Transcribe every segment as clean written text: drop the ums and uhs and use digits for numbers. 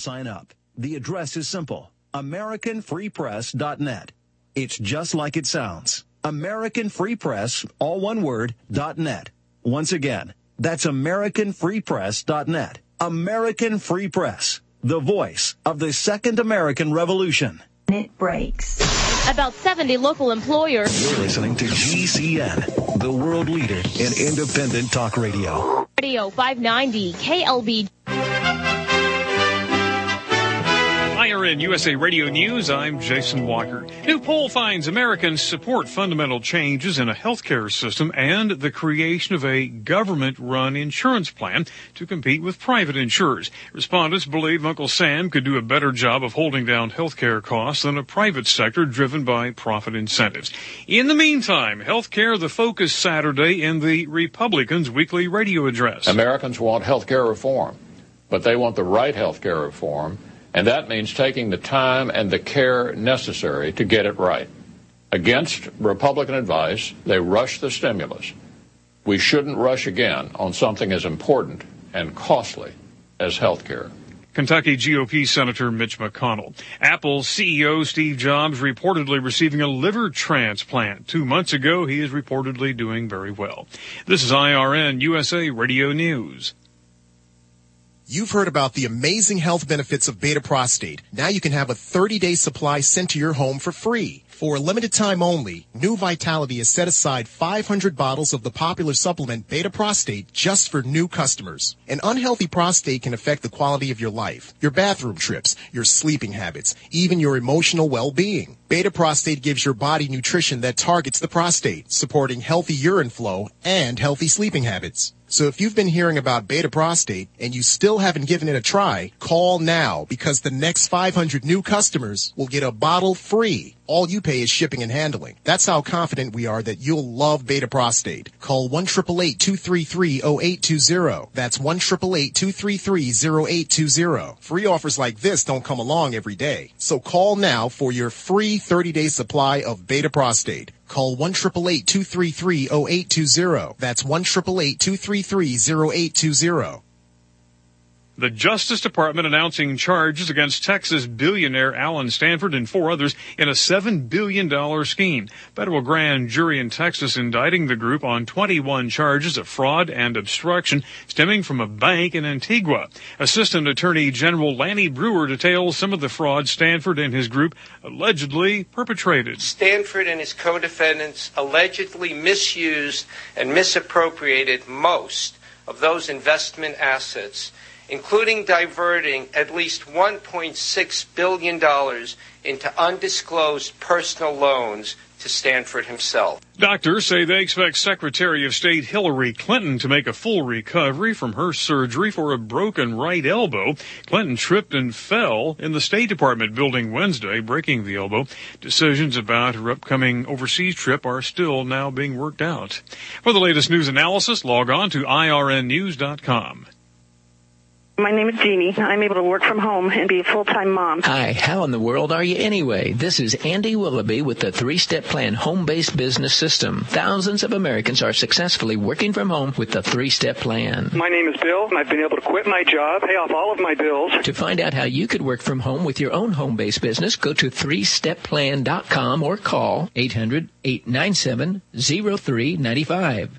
sign up. The address is simple, AmericanFreePress.net. It's just like it sounds. American Free Press, all one word, .net. Once again, that's AmericanFreePress.net. American Free Press, the voice of the Second American Revolution. It breaks. About 70 local employers. You're listening to GCN, the world leader in independent talk radio. Radio 590, KLB. IRN USA Radio News, I'm Jason Walker. New poll finds Americans support fundamental changes in a healthcare system and the creation of a government-run insurance plan to compete with private insurers. Respondents believe Uncle Sam could do a better job of holding down healthcare costs than a private sector driven by profit incentives. In the meantime, healthcare the focus Saturday in the Republicans' weekly radio address. Americans want healthcare reform, but they want the right healthcare reform. And that means taking the time and the care necessary to get it right. Against Republican advice, they rushed the stimulus. We shouldn't rush again on something as important and costly as health care. Kentucky GOP Senator Mitch McConnell. Apple CEO Steve Jobs reportedly receiving a liver transplant. 2 months ago, he is reportedly doing very well. This is IRN USA Radio News. You've heard about the amazing health benefits of Beta Prostate. Now you can have a 30-day supply sent to your home for free. For a limited time only, New Vitality has set aside 500 bottles of the popular supplement Beta Prostate just for new customers. An unhealthy prostate can affect the quality of your life, your bathroom trips, your sleeping habits, even your emotional well-being. Beta Prostate gives your body nutrition that targets the prostate, supporting healthy urine flow and healthy sleeping habits. So if you've been hearing about Beta Prostate and you still haven't given it a try, call now because the next 500 new customers will get a bottle free. All you pay is shipping and handling. That's how confident we are that you'll love Beta Prostate. Call 1-888-233-0820. That's 1-888-233-0820. Free offers like this don't come along every day. So call now for your free 30-day supply of Beta Prostate. Call 1-888-233-0820. That's 1-888-233-0820. The Justice Department announcing charges against Texas billionaire Alan Stanford and 4 others in a $7 billion scheme. Federal grand jury in Texas indicting the group on 21 charges of fraud and obstruction stemming from a bank in Antigua. Assistant Attorney General Lanny Brewer details some of the fraud Stanford and his group allegedly perpetrated. Stanford and his co-defendants allegedly misused and misappropriated most of those investment assets, including diverting at least $1.6 billion into undisclosed personal loans to Stanford himself. Doctors say they expect Secretary of State Hillary Clinton to make a full recovery from her surgery for a broken right elbow. Clinton tripped and fell in the State Department building Wednesday, breaking the elbow. Decisions about her upcoming overseas trip are still now being worked out. For the latest news analysis, log on to irnnews.com. My name is Jeannie. I'm able to work from home and be a full-time mom. Hi, how in the world are you anyway? This is Andy Willoughby with the 3-Step Plan Home-Based Business System. Thousands of Americans are successfully working from home with the 3-Step Plan. My name is Bill, and I've been able to quit my job, pay off all of my bills. To find out how you could work from home with your own home-based business, go to 3stepplan.com or call 800-897-0395.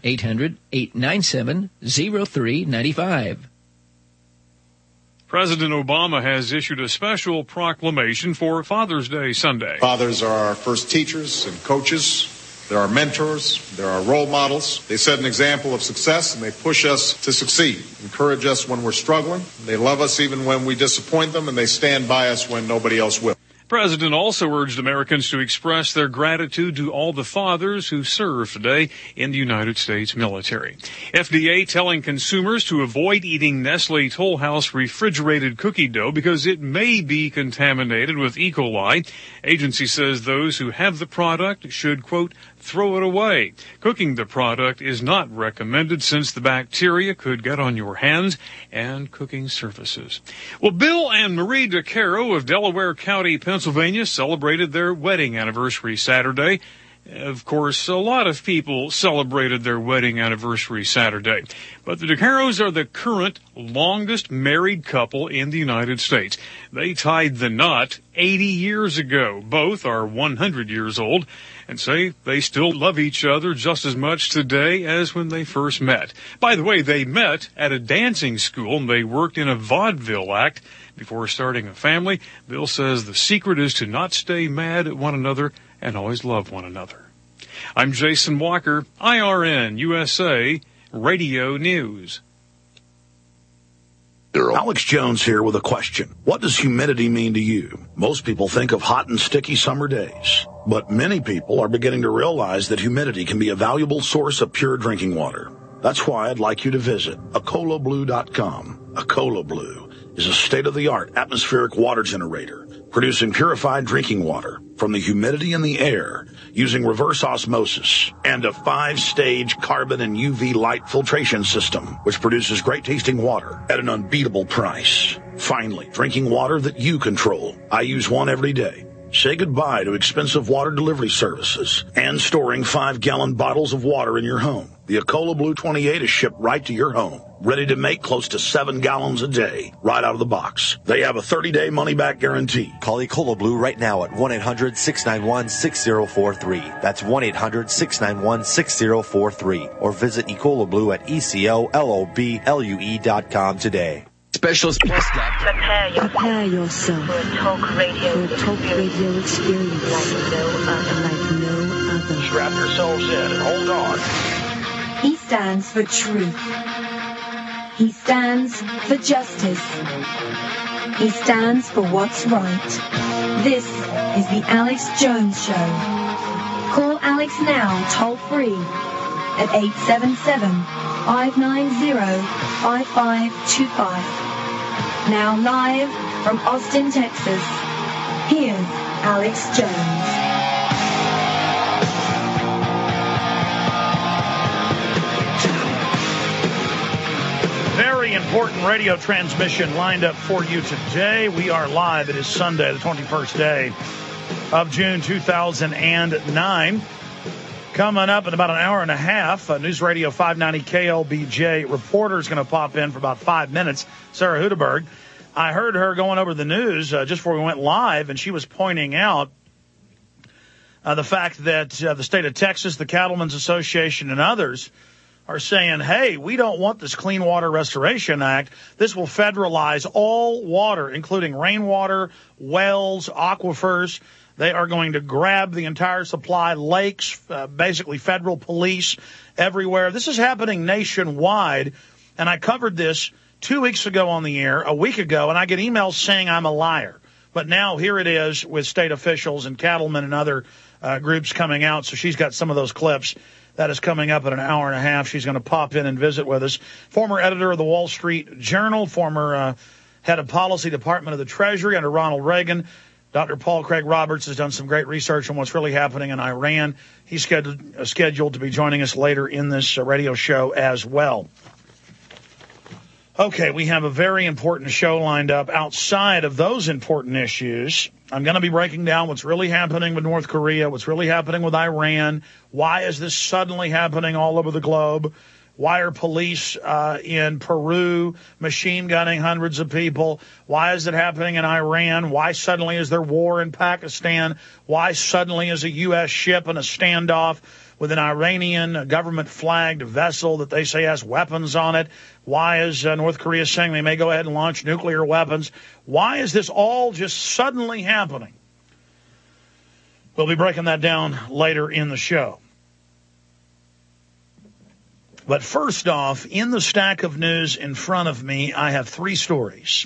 800-897-0395. President Obama has issued a special proclamation for Father's Day Sunday. Fathers are our first teachers and coaches. They're our mentors. They're our role models. They set an example of success, and they push us to succeed, encourage us when we're struggling. They love us even when we disappoint them, and they stand by us when nobody else will. The president also urged Americans to express their gratitude to all the fathers who serve today in the United States military. FDA telling consumers to avoid eating Nestle Toll House refrigerated cookie dough because it may be contaminated with E. coli. Agency says those who have the product should, quote, throw it away. Cooking the product is not recommended since the bacteria could get on your hands and cooking surfaces. Well, Bill and Marie DeCaro of Delaware County, Pennsylvania, celebrated their wedding anniversary Saturday. Of course, a lot of people celebrated their wedding anniversary Saturday, but the DeCaros are the current longest married couple in the United States. They tied the knot 80 years ago. Both are 100 years old and say they still love each other just as much today as when they first met. By the way, they met at a dancing school and they worked in a vaudeville act before starting a family. Bill says the secret is to not stay mad at one another and always love one another. I'm Jason Walker, IRN USA Radio News. Alex Jones here with a question. What does humidity mean to you? Most people think of hot and sticky summer days, but many people are beginning to realize that humidity can be a valuable source of pure drinking water. That's why I'd like you to visit AcolaBlue.com. Acola Blue is a state-of-the-art atmospheric water generator producing purified drinking water from the humidity in the air using reverse osmosis and a 5-stage carbon and UV light filtration system, which produces great-tasting water at an unbeatable price. Finally, drinking water that you control. I use one every day. Say goodbye to expensive water delivery services and storing 5-gallon bottles of water in your home. The Acola Blue 28 is shipped right to your home, ready to make close to 7 gallons a day, right out of the box. They have a 30-day money-back guarantee. Call Acola Blue right now at 1-800-691-6043. That's 1-800-691-6043. Or visit Acola Blue at ECOLOBLUE.com today. Specialist Plus. Prepare yourself for a talk radio experience like no other. Strap yourselves in and hold on. He stands for truth. He stands for justice. He stands for what's right. This is the Alex Jones Show. Call Alex now, toll free, at 877-590-5525. Now live from Austin, Texas, here's Alex Jones. Very important radio transmission lined up for you today. We are live. It is Sunday, the 21st day of June 2009. Coming up in about an hour and a half, News Radio 590 KLBJ reporter is going to pop in for about 5 minutes, Sarah Hudeberg. I heard her going over the news just before we went live, and she was pointing out the fact that the state of Texas, the Cattlemen's Association, and others are saying, hey, we don't want this Clean Water Restoration Act. This will federalize all water, including rainwater, wells, aquifers. They are going to grab the entire supply, lakes, basically federal police everywhere. This is happening nationwide, and I covered this 2 weeks ago on the air, a week ago, and I get emails saying I'm a liar. But now here it is with state officials and cattlemen and other groups coming out, so she's got some of those clips. That is coming up in an hour and a half. She's going to pop in and visit with us. Former editor of the Wall Street Journal, former head of policy department of the Treasury under Ronald Reagan. Dr. Paul Craig Roberts has done some great research on what's really happening in Iran. He's scheduled to be joining us later in this radio show as well. Okay, we have a very important show lined up outside of those important issues. I'm going to be breaking down what's really happening with North Korea, what's really happening with Iran. Why is this suddenly happening all over the globe? Why are police in Peru machine gunning hundreds of people? Why is it happening in Iran? Why suddenly is there war in Pakistan? Why suddenly is a U.S. ship in a standoff with an Iranian government-flagged vessel that they say has weapons on it? Why is North Korea saying they may go ahead and launch nuclear weapons? Why is this all just suddenly happening? We'll be breaking that down later in the show. But first off, in the stack of news in front of me, I have 3 stories.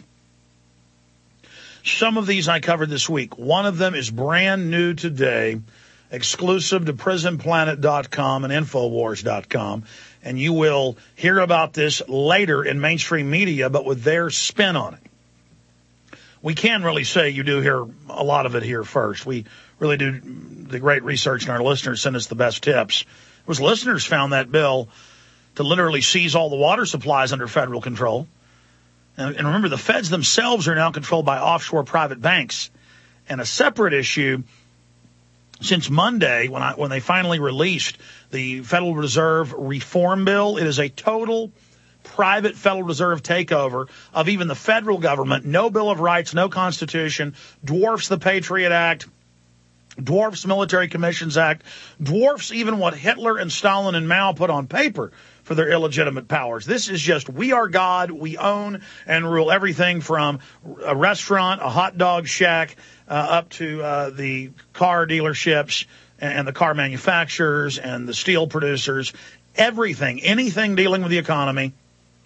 Some of these I covered this week. One of them is brand new today, exclusive to PrisonPlanet.com and Infowars.com. And you will hear about this later in mainstream media, but with their spin on it. We can really say you do hear a lot of it here first. We really do the great research, and our listeners send us the best tips. It was listeners found that bill to literally seize all the water supplies under federal control. And remember, the feds themselves are now controlled by offshore private banks. And a separate issue, since Monday when they finally released the Federal Reserve Reform Bill. It is a total private Federal Reserve takeover of even the federal government. No Bill of Rights, no Constitution, dwarfs the Patriot Act, dwarfs Military Commissions Act, dwarfs even what Hitler and Stalin and Mao put on paper for their illegitimate powers. This is just, we are God, we own and rule everything from a restaurant, a hot dog shack, up to the car dealerships and the car manufacturers and the steel producers, everything, anything dealing with the economy.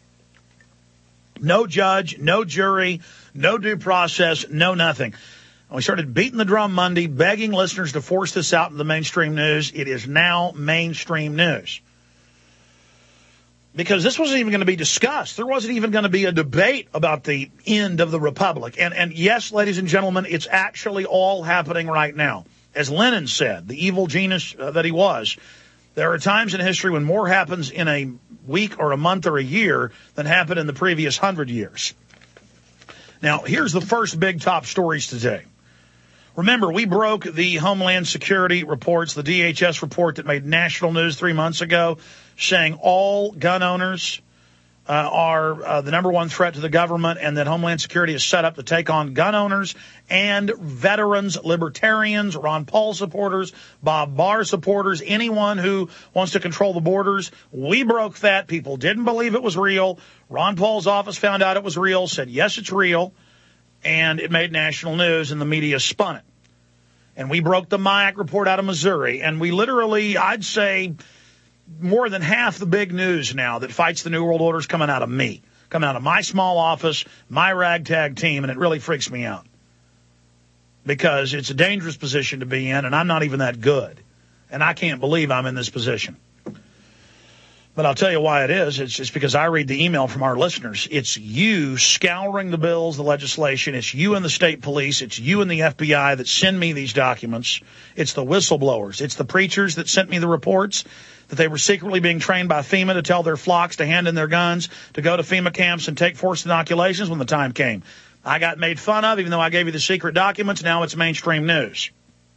No judge, no jury, no due process, no nothing. We started beating the drum Monday, begging listeners to force this out into the mainstream news. It is now mainstream news. Because this wasn't even going to be discussed. There wasn't even going to be a debate about the end of the republic. And yes, ladies and gentlemen, it's actually all happening right now. As Lenin said, the evil genius that he was, there are times in history when more happens in a week or a month or a year than happened in the previous 100 years. Now, here's the first big top stories today. Remember, we broke the Homeland Security reports, the DHS report that made national news 3 months ago, saying all gun owners are the number one threat to the government, and that Homeland Security is set up to take on gun owners and veterans, libertarians, Ron Paul supporters, Bob Barr supporters, anyone who wants to control the borders. We broke that. People didn't believe it was real. Ron Paul's office found out it was real, said, yes, it's real, and it made national news, and the media spun it. And we broke the MIAC report out of Missouri, and we literally, I'd say, more than half the big news now that fights the New World Order is coming out of me, coming out of my small office, my ragtag team, and it really freaks me out because it's a dangerous position to be in, and I'm not even that good, and I can't believe I'm in this position. But I'll tell you why it is. It's just because I read the email from our listeners. It's you scouring the bills, the legislation. It's you and the state police. It's you and the FBI that send me these documents. It's the whistleblowers. It's the preachers that sent me the reports that they were secretly being trained by FEMA to tell their flocks to hand in their guns, to go to FEMA camps and take forced inoculations when the time came. I got made fun of, even though I gave you the secret documents. Now it's mainstream news.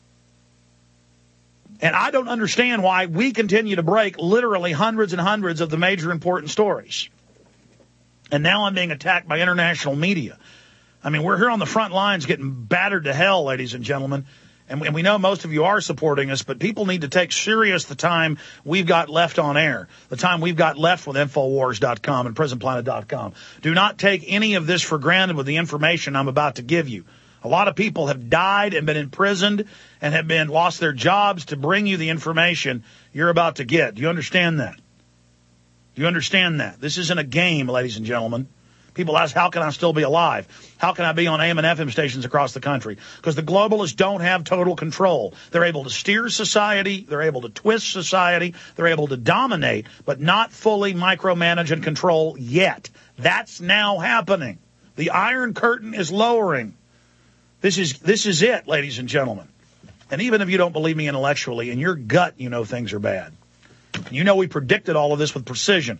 And I don't understand why we continue to break literally hundreds and hundreds of the major important stories. And now I'm being attacked by international media. I mean, we're here on the front lines getting battered to hell, ladies and gentlemen. And we know most of you are supporting us, but people need to take serious the time we've got left on air, the time we've got left with Infowars.com and PrisonPlanet.com. Do not take any of this for granted with the information I'm about to give you. A lot of people have died and been imprisoned and have been lost their jobs to bring you the information you're about to get. Do you understand that? Do you understand that? This isn't a game, ladies and gentlemen. People ask, how can I still be alive? How can I be on AM and FM stations across the country? Because the globalists don't have total control. They're able to steer society. They're able to twist society. They're able to dominate, but not fully micromanage and control yet. That's now happening. The Iron Curtain is lowering. This is it, ladies and gentlemen. And even if you don't believe me intellectually, in your gut, you know things are bad. You know we predicted all of this with precision.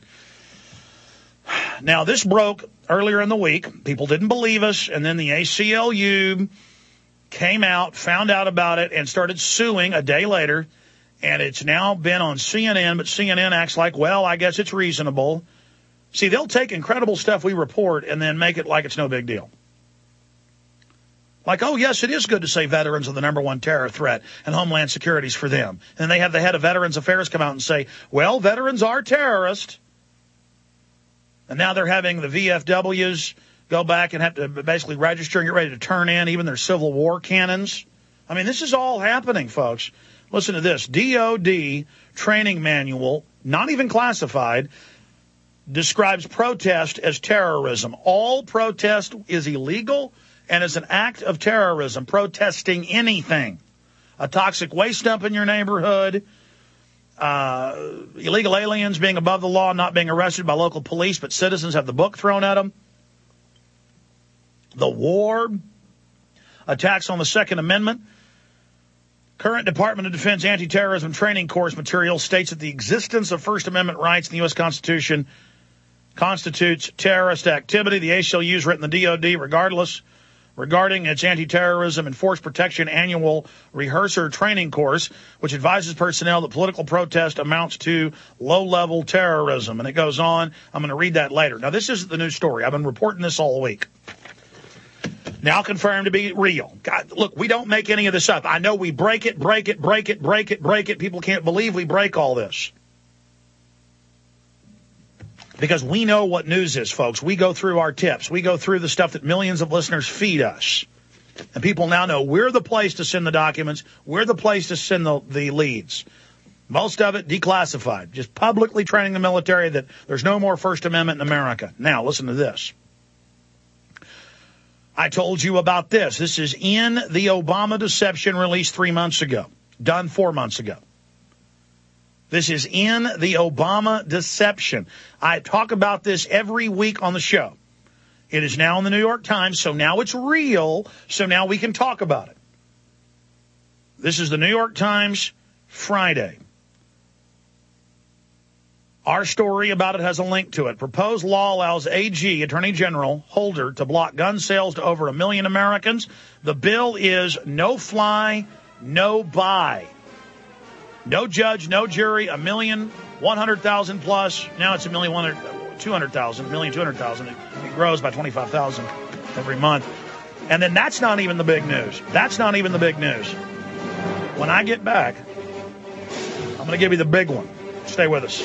Now, this broke earlier in the week. People didn't believe us, and then the ACLU came out, found out about it, and started suing a day later. And it's now been on CNN, but CNN acts like, well, I guess it's reasonable. See, they'll take incredible stuff we report and then make it like it's no big deal. Like, oh, yes, it is good to say veterans are the number one terror threat and Homeland Security's for them. And they have the head of Veterans Affairs come out and say, well, veterans are terrorists. And now they're having the VFWs go back and have to basically register and get ready to turn in even their Civil War cannons. I mean, this is all happening, folks. Listen to this. DOD training manual, not even classified, describes protest as terrorism. All protest is illegal and is an act of terrorism, protesting anything. A toxic waste dump in your neighborhood, illegal aliens being above the law, not being arrested by local police, but citizens have the book thrown at them. The war, attacks on the Second Amendment. Current Department of Defense anti-terrorism training course material states that the existence of First Amendment rights in the U.S. Constitution constitutes terrorist activity. The ACLU's written the DOD regardless regarding its anti-terrorism and force protection annual rehearser training course, which advises personnel that political protest amounts to low-level terrorism. And it goes on. I'm going to read that later. Now, this isn't the news story. I've been reporting this all week. Now confirmed to be real. God, look, we don't make any of this up. I know we break it. People can't believe we break all this. Because we know what news is, folks. We go through our tips. We go through the stuff that millions of listeners feed us. And people now know we're the place to send the documents. We're the place to send the leads. Most of it declassified. Just publicly training the military that there's no more First Amendment in America. Now, listen to this. I told you about this. This is in the Obama deception released 3 months ago. Done 4 months ago. This is in the Obama deception. I talk about this every week on the show. It is now in the New York Times, so now it's real, so now we can talk about it. This is the New York Times, Friday. Our story about it has a link to it. Proposed law allows AG, Attorney General Holder, to block gun sales to over 1 million Americans. The bill is no fly, no buy. No judge, no jury, 1,100,000 plus. Now it's 1,200,000. It grows by 25,000 every month. And then that's not even the big news. When I get back, I'm going to give you the big one. Stay with us.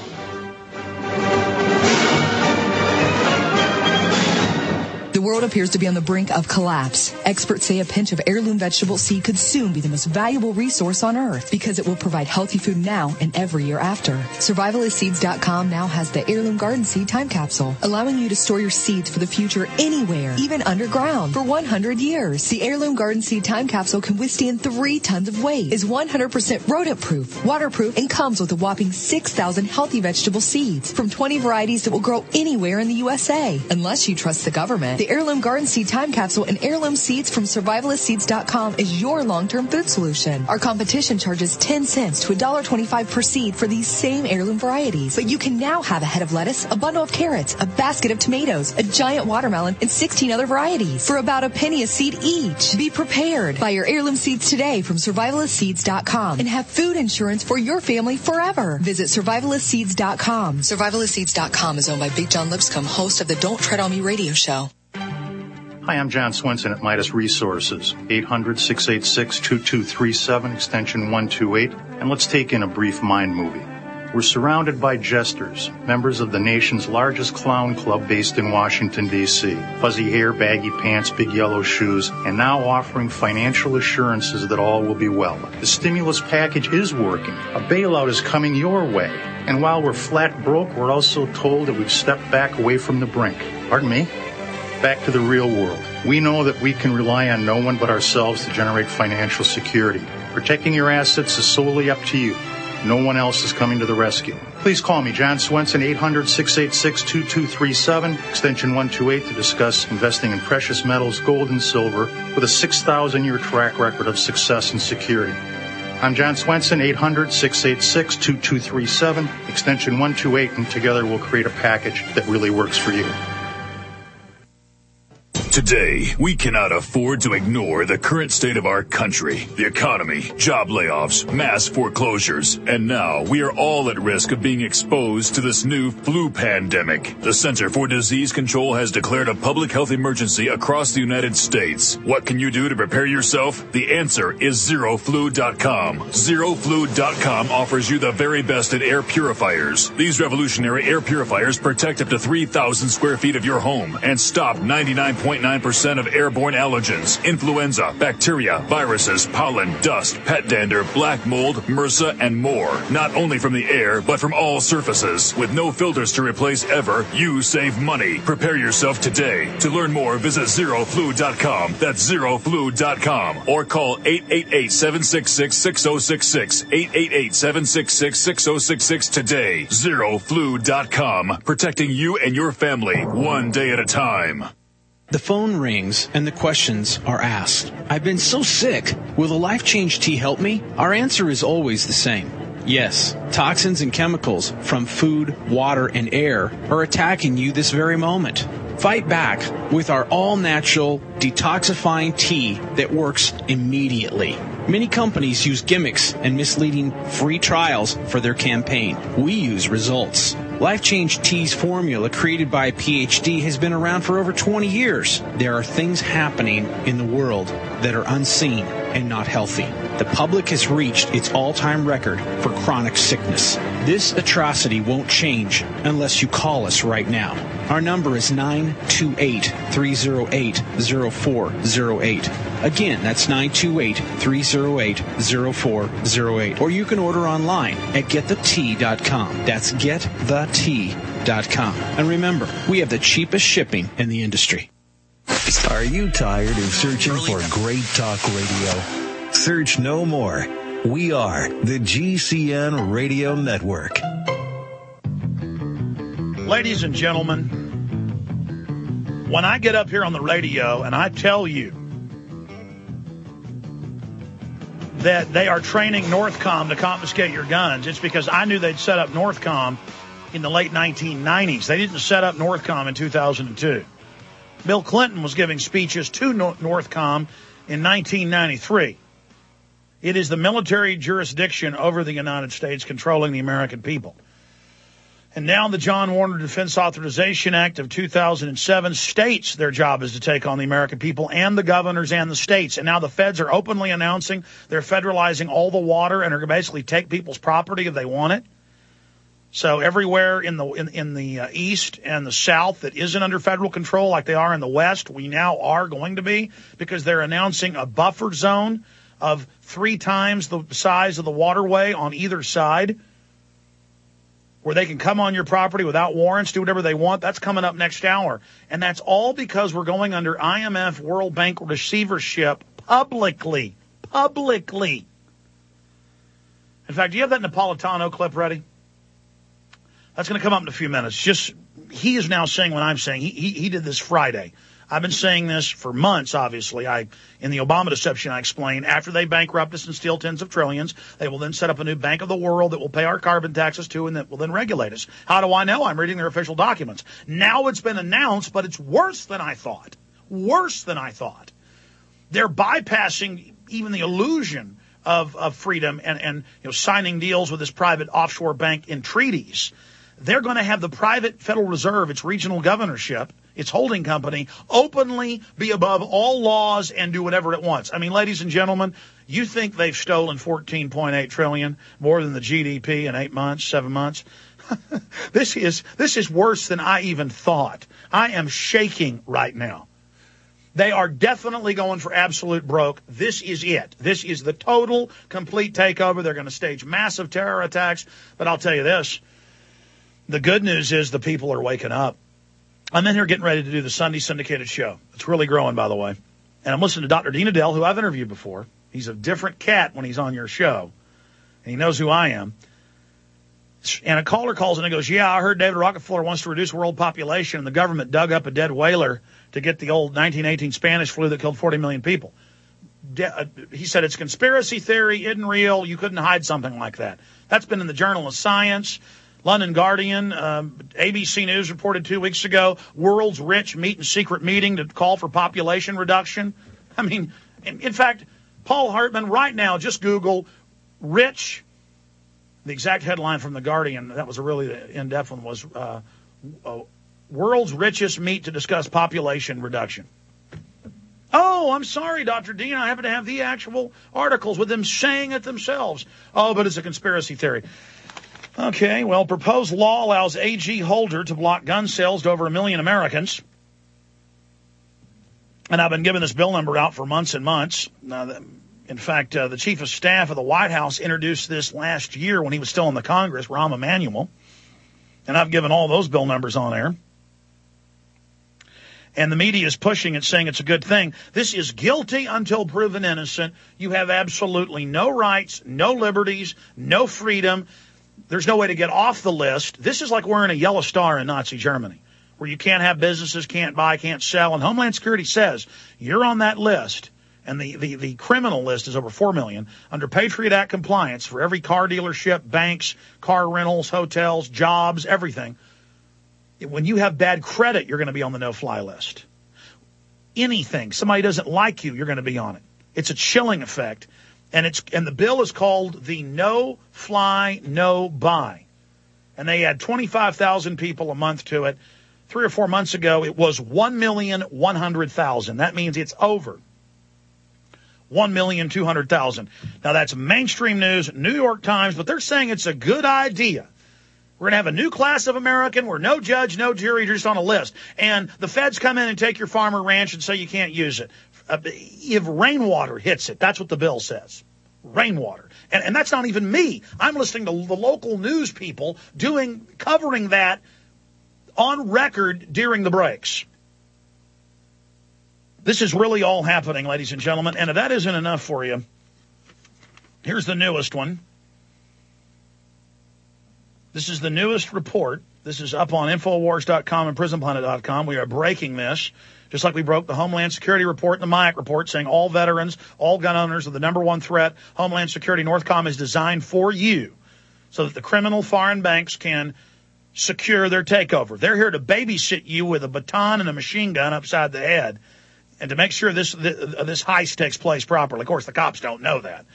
The world appears to be on the brink of collapse. Experts say a pinch of heirloom vegetable seed could soon be the most valuable resource on Earth because it will provide healthy food now and every year after. Survivalistseeds.com now has the Heirloom Garden Seed Time Capsule, allowing you to store your seeds for the future anywhere, even underground, for 100 years. The Heirloom Garden Seed Time Capsule can withstand 3 tons of weight, is 100% rodent-proof, waterproof, and comes with a whopping 6,000 healthy vegetable seeds from 20 varieties that will grow anywhere in the USA. Unless you trust the government, the Heirloom Garden Seed Time Capsule and heirloom seeds from Survivalistseeds.com is your long-term food solution. Our competition charges 10 cents to $1.25 per seed for these same heirloom varieties. But you can now have a head of lettuce, a bundle of carrots, a basket of tomatoes, a giant watermelon, and 16 other varieties for about a penny a seed each. Be prepared. Buy your heirloom seeds today from Survivalistseeds.com and have food insurance for your family forever. Visit Survivalistseeds.com. Survivalistseeds.com is owned by Big John Lipscomb, host of the Don't Tread on Me radio show. Hi, I'm John Swenson at Midas Resources, 800-686-2237, extension 128, and let's take in a brief mind movie. We're surrounded by jesters, members of the nation's largest clown club based in Washington, D.C. Fuzzy hair, baggy pants, big yellow shoes, and now offering financial assurances that all will be well. The stimulus package is working. A bailout is coming your way. And while we're flat broke, we're also told that we've stepped back away from the brink. Pardon me? Back to the real world. We know that we can rely on no one but ourselves to generate financial security. Protecting your assets is solely up to you. No one else is coming to the rescue. Please call me, John Swenson, 800-686-2237, extension 128, to discuss investing in precious metals, gold and silver, with a 6,000-year track record of success and security. I'm John Swenson, 800-686-2237, extension 128, and together we'll create a package that really works for you. Today, we cannot afford to ignore the current state of our country, the economy, job layoffs, mass foreclosures, and now we are all at risk of being exposed to this new flu pandemic. The Center for Disease Control has declared a public health emergency across the United States. What can you do to prepare yourself? The answer is ZeroFlu.com. ZeroFlu.com offers you the very best in air purifiers. These revolutionary air purifiers protect up to 3,000 square feet of your home and stop 99.9% of airborne allergens, influenza, bacteria, viruses, pollen, dust, pet dander, black mold, MRSA, and more. Not only from the air, but from all surfaces. With no filters to replace ever, you save money. Prepare yourself today. To learn more, visit ZeroFlu.com. That's ZeroFlu.com. Or call 888-766-6066. 888-766-6066 today. ZeroFlu.com. Protecting you and your family, one day at a time. The phone rings and the questions are asked. I've been so sick. Will the Life Change Tea help me? Our answer is always the same. Yes, toxins and chemicals from food, water, and air are attacking you this very moment. Fight back with our all-natural detoxifying tea that works immediately. Many companies use gimmicks and misleading free trials for their campaign. We use results. Life Change Tea's formula, created by a PhD, has been around for over 20 years. There are things happening in the world that are unseen and not healthy. The public has reached its all-time record for chronic sickness. This atrocity won't change unless you call us right now. Our number is 928-308-0408. Again, that's 928-308-0408. Or you can order online at getthetea.com. That's getthetea.com. And remember, we have the cheapest shipping in the industry. Are you tired of searching for great talk radio? Search no more. We are the GCN Radio Network. Ladies and gentlemen, when I get up here on the radio and I tell you that they are training Northcom to confiscate your guns, it's because I knew they'd set up Northcom in the late 1990s. They didn't set up Northcom in 2002. Bill Clinton was giving speeches to Northcom in 1993. It is the military jurisdiction over the United States controlling the American people. And now the John Warner Defense Authorization Act of 2007 states their job is to take on the American people and the governors and the states. And now the feds are openly announcing they're federalizing all the water and are going to basically take people's property if they want it. So everywhere in the east and the south that isn't under federal control like they are in the west, we now are going to be, because they're announcing a buffer zone of 3 times the size of the waterway on either side, where they can come on your property without warrants, do whatever they want. That's coming up next hour. And that's all because we're going under IMF World Bank receivership publicly. Publicly. In fact, do you have that Napolitano clip ready? That's going to come up in a few minutes. He is now saying what I'm saying. He did this Friday. I've been saying this for months, obviously. In the Obama deception, I explained, after they bankrupt us and steal tens of trillions, they will then set up a new Bank of the World that will pay our carbon taxes to and that will then regulate us. How do I know? I'm reading their official documents. Now it's been announced, but it's worse than I thought. Worse than I thought. They're bypassing even the illusion of freedom and signing deals with this private offshore bank in treaties. They're going to have the private Federal Reserve, its regional governorship, its holding company, openly be above all laws and do whatever it wants. I mean, ladies and gentlemen, you think they've stolen $14.8 trillion, more than the GDP in 7 months? This is worse than I even thought. I am shaking right now. They are definitely going for absolute broke. This is it. This is the total, complete takeover. They're going to stage massive terror attacks. But I'll tell you this. The good news is the people are waking up. I'm in here getting ready to do the Sunday syndicated show. It's really growing, by the way. And I'm listening to Dr. Dean Adele, who I've interviewed before. He's a different cat when he's on your show. And he knows who I am. And a caller calls in and goes, yeah, I heard David Rockefeller wants to reduce world population, and the government dug up a dead whaler to get the old 1918 Spanish flu that killed 40 million people. He said it's conspiracy theory, isn't real. You couldn't hide something like that. That's been in the Journal of Science. London Guardian, ABC News reported 2 weeks ago, world's rich meet in secret meeting to call for population reduction. I mean, in fact, Paul Hartman, right now, just Google rich. The exact headline from The Guardian, that was a really in-depth one, was world's richest meet to discuss population reduction. Oh, I'm sorry, Dr. Dean. I happen to have the actual articles with them saying it themselves. Oh, but it's a conspiracy theory. Okay, well, proposed law allows AG Holder to block gun sales to over 1 million Americans. And I've been giving this bill number out for months and months. In fact, the chief of staff of the White House introduced this last year when he was still in the Congress, Rahm Emanuel. And I've given all those bill numbers on air. And the media is pushing it, saying it's a good thing. This is guilty until proven innocent. You have absolutely no rights, no liberties, no freedom. There's no way to get off the list. This is like wearing a yellow star in Nazi Germany, where you can't have businesses, can't buy, can't sell. And Homeland Security says you're on that list, And the criminal list is over 4 million. Under Patriot Act compliance, for every car dealership, banks, car rentals, hotels, jobs, everything, when you have bad credit, you're going to be on the no-fly list. Anything, somebody doesn't like you, you're going to be on it. It's a chilling effect. And the bill is called the No Fly, No Buy. And they add 25,000 people a month to it. 3 or 4 months ago, it was 1,100,000. That means it's over 1,200,000. Now, that's mainstream news, New York Times, but they're saying it's a good idea. We're going to have a new class of American where no judge, no jury, you're just on a list. And the feds come in and take your farm or ranch and say you can't use it. If rainwater hits it, that's what the bill says. Rainwater. And that's not even me. I'm listening to the local news people covering that on record during the breaks. This is really all happening, ladies and gentlemen. And if that isn't enough for you, here's the newest one. This is the newest report. This is up on Infowars.com and PrisonPlanet.com. We are breaking this, just like we broke the Homeland Security report and the MIAC report, saying all veterans, all gun owners are the number one threat. Homeland Security Northcom is designed for you so that the criminal foreign banks can secure their takeover. They're here to babysit you with a baton and a machine gun upside the head and to make sure this heist takes place properly. Of course, the cops don't know that.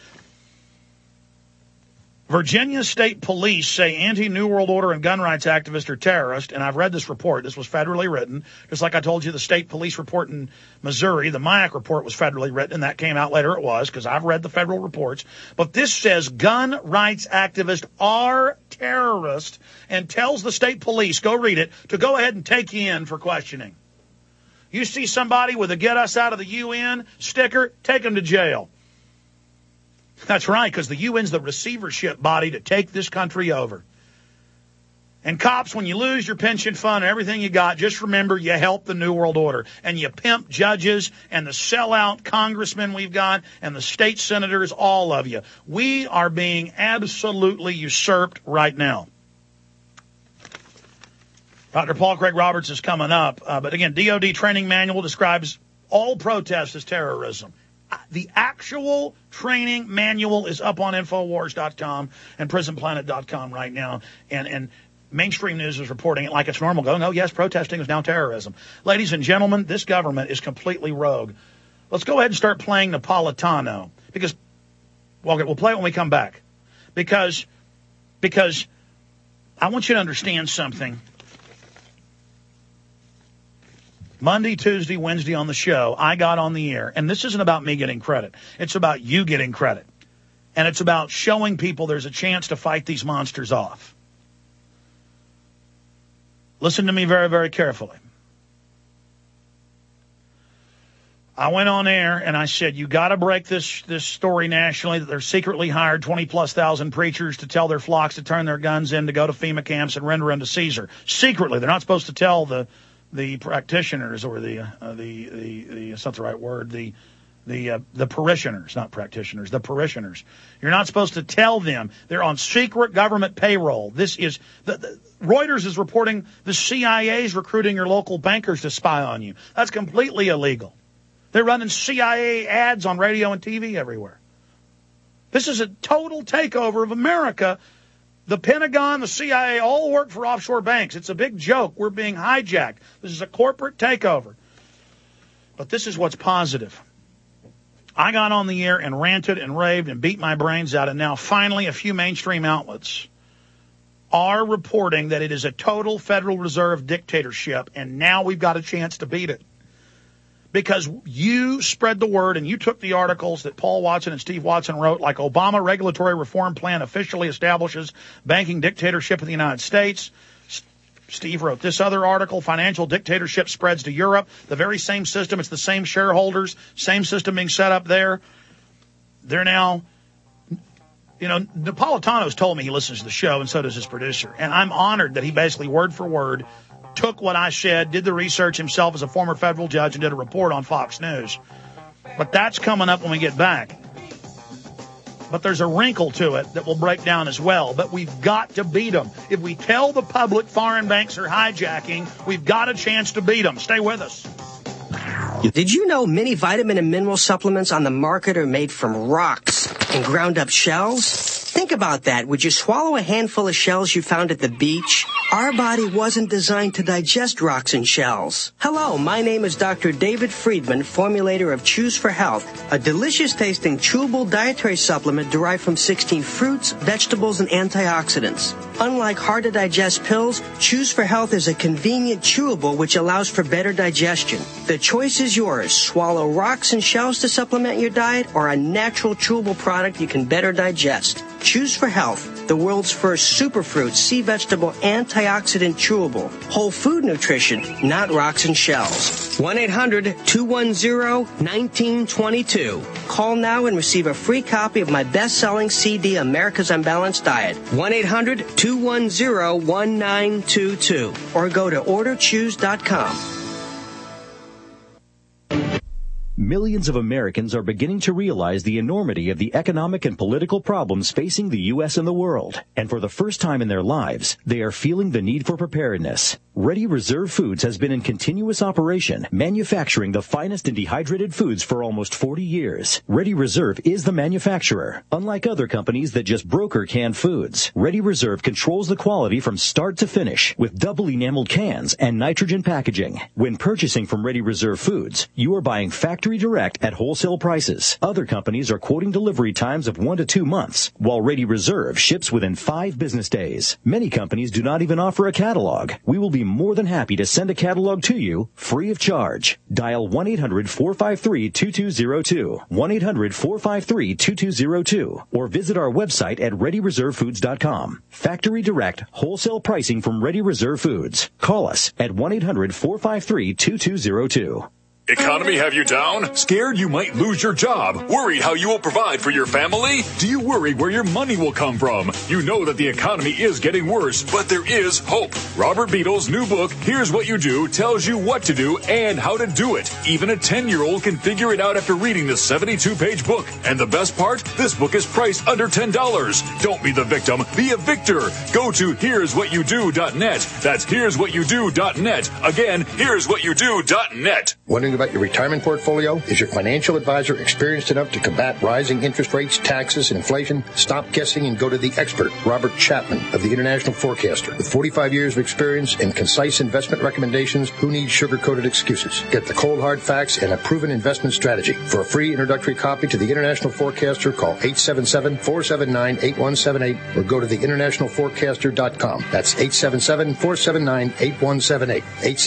Virginia State Police say anti-New World Order and gun rights activists are terrorists, and I've read this report. This was federally written. Just like I told you the state police report in Missouri, the MIAC report was federally written, and that came out later it was, because I've read the federal reports. But this says gun rights activists are terrorists and tells the state police, go read it, to go ahead and take you in for questioning. You see somebody with a get us out of the UN sticker, take them to jail. That's right, because the UN's the receivership body to take this country over. And cops, when you lose your pension fund and everything you got, just remember you help the New World Order. And you pimp judges and the sellout congressmen we've got and the state senators, all of you. We are being absolutely usurped right now. Dr. Paul Craig Roberts is coming up. But again, DOD training manual describes all protests as terrorism. The actual training manual is up on Infowars.com and PrisonPlanet.com right now. And mainstream news is reporting it like it's normal, going, oh, yes, protesting is now terrorism. Ladies and gentlemen, this government is completely rogue. Let's go ahead and start playing Napolitano. Because, well, we'll play it when we come back. Because I want you to understand something. Monday, Tuesday, Wednesday on the show, I got on the air. And this isn't about me getting credit. It's about you getting credit. And it's about showing people there's a chance to fight these monsters off. Listen to me very, very carefully. I went on air and I said, you got to break this story nationally that they're secretly hired 20,000+ preachers to tell their flocks to turn their guns in, to go to FEMA camps and render unto Caesar. Secretly. They're not supposed to tell the practitioners or the it's not the right word, the parishioners, not practitioners, the parishioners. You're not supposed to tell them. They're on secret government payroll. This is Reuters is reporting the CIA is recruiting your local bankers to spy on you. That's completely illegal. They're running CIA ads on radio and TV everywhere. This is a total takeover of America. The Pentagon, the CIA, all work for offshore banks. It's a big joke. We're being hijacked. This is a corporate takeover. But this is what's positive. I got on the air and ranted and raved and beat my brains out, and now finally a few mainstream outlets are reporting that it is a total Federal Reserve dictatorship, and now we've got a chance to beat it. Because you spread the word and you took the articles that Paul Watson and Steve Watson wrote, like Obama regulatory reform plan officially establishes banking dictatorship in the United States. Steve wrote this other article, financial dictatorship spreads to Europe. The very same system. It's the same shareholders, same system being set up there. They're now, Napolitano's told me he listens to the show, and so does his producer. And I'm honored that he basically word for word took what I said, did the research himself as a former federal judge, and did a report on Fox News. But that's coming up when we get back. But there's a wrinkle to it that will break down as well. But we've got to beat them. If we tell the public foreign banks are hijacking, we've got a chance to beat them. Stay with us. Did you know many vitamin and mineral supplements on the market are made from rocks and ground up shells? Think about that. Would you swallow a handful of shells you found at the beach? Our body wasn't designed to digest rocks and shells. Hello, my name is Dr. David Friedman, formulator of Choose for Health, a delicious-tasting chewable dietary supplement derived from 16 fruits, vegetables, and antioxidants. Unlike hard-to-digest pills, Choose for Health is a convenient chewable which allows for better digestion. The choice is yours. Swallow rocks and shells to supplement your diet or a natural chewable product you can better digest. Choose for Health, the world's first superfruit, sea vegetable, antioxidant chewable. Whole food nutrition, not rocks and shells. 1-800-210-1922. Call now and receive a free copy of my best-selling CD, America's Unbalanced Diet. 1-800-210-1922. Or go to orderchoose.com. Millions of Americans are beginning to realize the enormity of the economic and political problems facing the U.S. and the world. And for the first time in their lives, they are feeling the need for preparedness. Ready Reserve Foods has been in continuous operation, manufacturing the finest in dehydrated foods for almost 40 years. Ready Reserve is the manufacturer. Unlike other companies that just broker canned foods, Ready Reserve controls the quality from start to finish with double enameled cans and nitrogen packaging. When purchasing from Ready Reserve Foods, you are buying factory direct at wholesale prices. Other companies are quoting delivery times of 1 to 2 months, while Ready Reserve ships within 5 business days. Many companies do not even offer a catalog. We will be more than happy to send a catalog to you free of charge. Dial 1-800-453-2202, 1-800-453-2202, or visit our website at ReadyReserveFoods.com. Factory direct, wholesale pricing from Ready Reserve Foods. Call us at 1-800-453-2202. Economy have you down? Scared you might lose your job? Worried how you will provide for your family? Do you worry where your money will come from? You know that the economy is getting worse, but there is hope. Robert Beadle's new book, Here's What You Do, tells you what to do and how to do it. Even a 10-year-old can figure it out after reading the 72-page book. And the best part? This book is priced under $10. Don't be the victim, be a victor. Go to here'swhatyoudo.net. That's here'swhatyoudo.net. Again, here'swhatyoudo.net. Wondering about your retirement portfolio? Is your financial advisor experienced enough to combat rising interest rates, taxes, and inflation? Stop guessing and go to the expert, Robert Chapman of the International Forecaster. With 45 years of experience and concise investment recommendations, who needs sugar-coated excuses? Get the cold hard facts and a proven investment strategy. For a free introductory copy to the International Forecaster, call 877-479-8178 or go to theinternationalforecaster.com. That's 877-479-8178.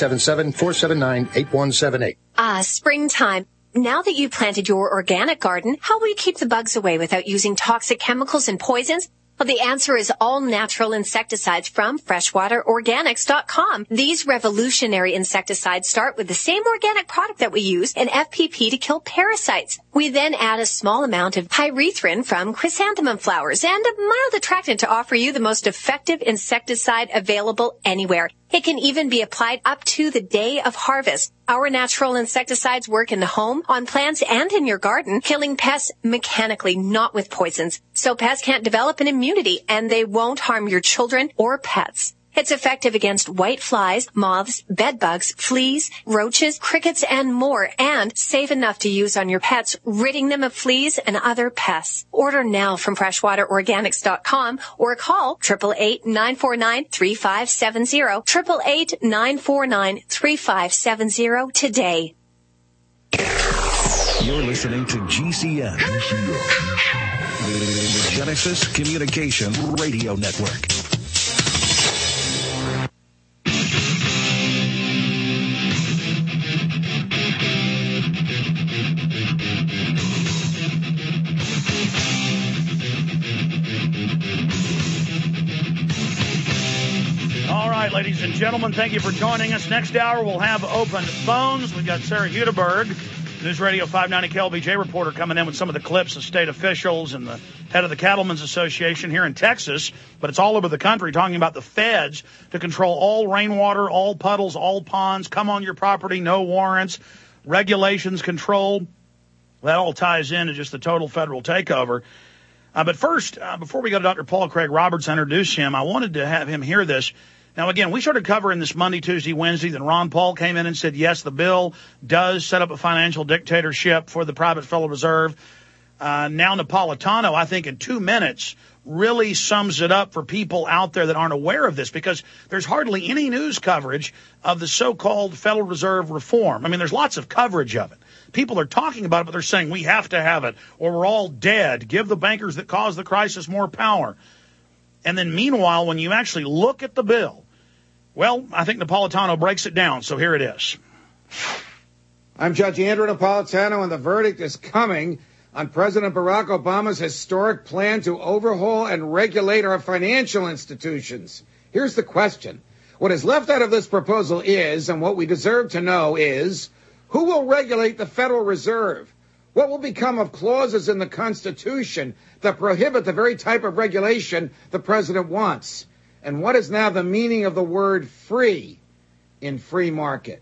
877-479-8178. Springtime. Now that you've planted your organic garden, how will you keep the bugs away without using toxic chemicals and poisons? Well, the answer is all natural insecticides from freshwaterorganics.com. These revolutionary insecticides start with the same organic product that we use in FPP to kill parasites. We then add a small amount of pyrethrin from chrysanthemum flowers and a mild attractant to offer you the most effective insecticide available anywhere. It can even be applied up to the day of harvest. Our natural insecticides work in the home, on plants, and in your garden, killing pests mechanically, not with poisons. So pests can't develop an immunity, and they won't harm your children or pets. It's effective against white flies, moths, bedbugs, fleas, roaches, crickets, and more, and safe enough to use on your pets, ridding them of fleas and other pests. Order now from freshwaterorganics.com or call 888-949-3570, 888-949-3570 today. You're listening to GCN, the Genesis Communication Radio Network. All right, ladies and gentlemen, thank you for joining us. Next hour, we'll have open phones. We've got Sarah Hudeberg, News Radio 590 KLBJ reporter, coming in with some of the clips of state officials and the head of the Cattlemen's Association here in Texas, but it's all over the country, talking about the feds to control all rainwater, all puddles, all ponds, come on your property, no warrants, regulations, control. That all ties into just the total federal takeover. But first, before we go to Dr. Paul Craig Roberts, introduce him, I wanted to have him hear this. Now, again, we started covering this Monday, Tuesday, Wednesday. Then Ron Paul came in and said, yes, the bill does set up a financial dictatorship for the private Federal Reserve. Now Napolitano, I think in 2 minutes, really sums it up for people out there that aren't aware of this, because there's hardly any news coverage of the so-called Federal Reserve reform. I mean, there's lots of coverage of it. People are talking about it, but they're saying we have to have it or we're all dead. Give the bankers that caused the crisis more power. And then meanwhile, when you actually look at the bill, well, I think Napolitano breaks it down. So here it is. I'm Judge Andrew Napolitano, and the verdict is coming on President Barack Obama's historic plan to overhaul and regulate our financial institutions. Here's the question. What is left out of this proposal is, and what we deserve to know is, who will regulate the Federal Reserve? What will become of clauses in the Constitution that prohibit the very type of regulation the president wants? And what is now the meaning of the word free in free market?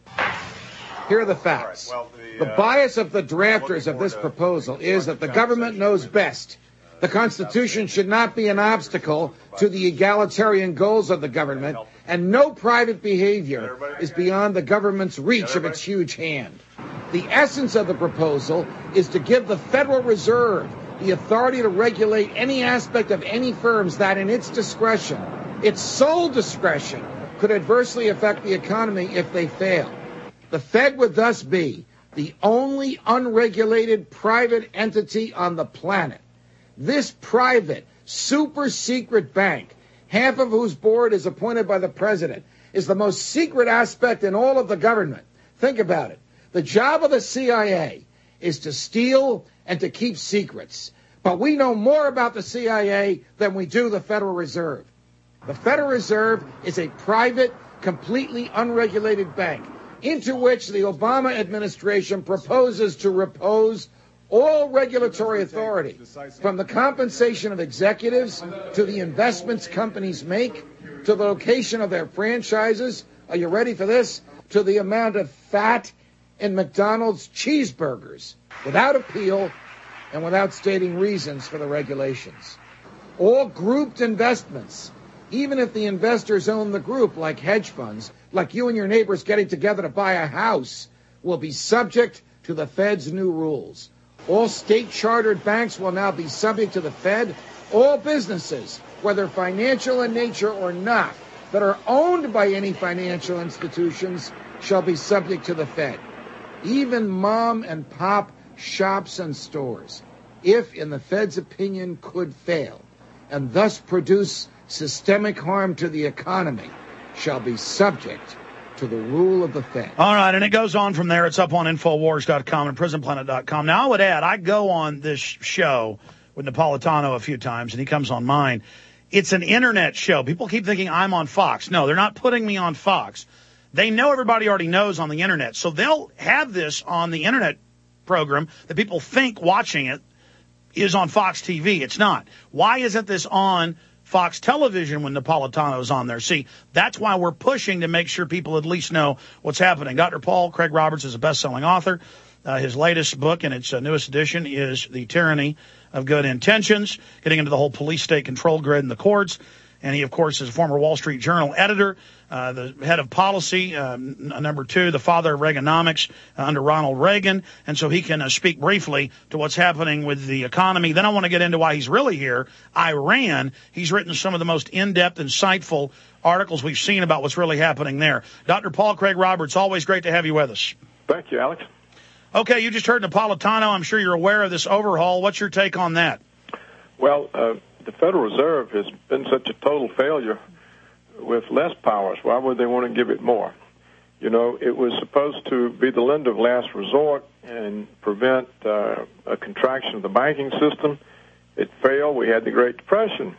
Here are the facts. The bias of the drafters of this proposal is that the government knows best. The Constitution should not be an obstacle to the egalitarian goals of the government, and no private behavior is beyond the government's reach of its huge hand. The essence of the proposal is to give the Federal Reserve the authority to regulate any aspect of any firms that, in its discretion, its sole discretion, could adversely affect the economy if they fail. The Fed would thus be the only unregulated private entity on the planet. This private, super secret bank, half of whose board is appointed by the president, is the most secret aspect in all of the government. Think about it. The job of the CIA is to steal and to keep secrets. But we know more about the CIA than we do the Federal Reserve. The Federal Reserve is a private, completely unregulated bank into which the Obama administration proposes to repose all regulatory authority, from the compensation of executives to the investments companies make, to the location of their franchises. Are you ready for this? To the amount of fat in McDonald's cheeseburgers, without appeal and without stating reasons for the regulations. All grouped investments, even if the investors own the group, like hedge funds, like you and your neighbors getting together to buy a house, will be subject to the Fed's new rules. All state-chartered banks will now be subject to the Fed. All businesses, whether financial in nature or not, that are owned by any financial institutions shall be subject to the Fed. Even mom and pop shops and stores, if, in the Fed's opinion, could fail, and thus produce systemic harm to the economy, shall be subject to the rule of the Fed. All right, and it goes on from there. It's up on Infowars.com and PrisonPlanet.com. Now, I would add, I go on this show with Napolitano a few times, and he comes on mine. It's an internet show. People keep thinking I'm on Fox. No, they're not putting me on Fox. They know everybody already knows on the internet. So they'll have this on the internet program that people think watching it is on Fox TV. It's not. Why isn't this on Fox Television when Napolitano's on there? See, that's why we're pushing to make sure people at least know what's happening. Dr. Paul Craig Roberts is a best-selling author. His latest book and its newest edition is The Tyranny of Good Intentions, getting into the whole police-state control grid in the courts. And he, of course, is a former Wall Street Journal editor, the head of policy, number 2, the father of Reaganomics under Ronald Reagan. And so he can speak briefly to what's happening with the economy. Then I want to get into why he's really here. Iran. He's written some of the most in-depth, insightful articles we've seen about what's really happening there. Dr. Paul Craig Roberts, always great to have you with us. Thank you, Alex. Okay, you just heard Napolitano. I'm sure you're aware of this overhaul. What's your take on that? Well, the Federal Reserve has been such a total failure with less powers. Why would they want to give it more? You know, it was supposed to be the lender of last resort and prevent a contraction of the banking system. It failed. We had the Great Depression.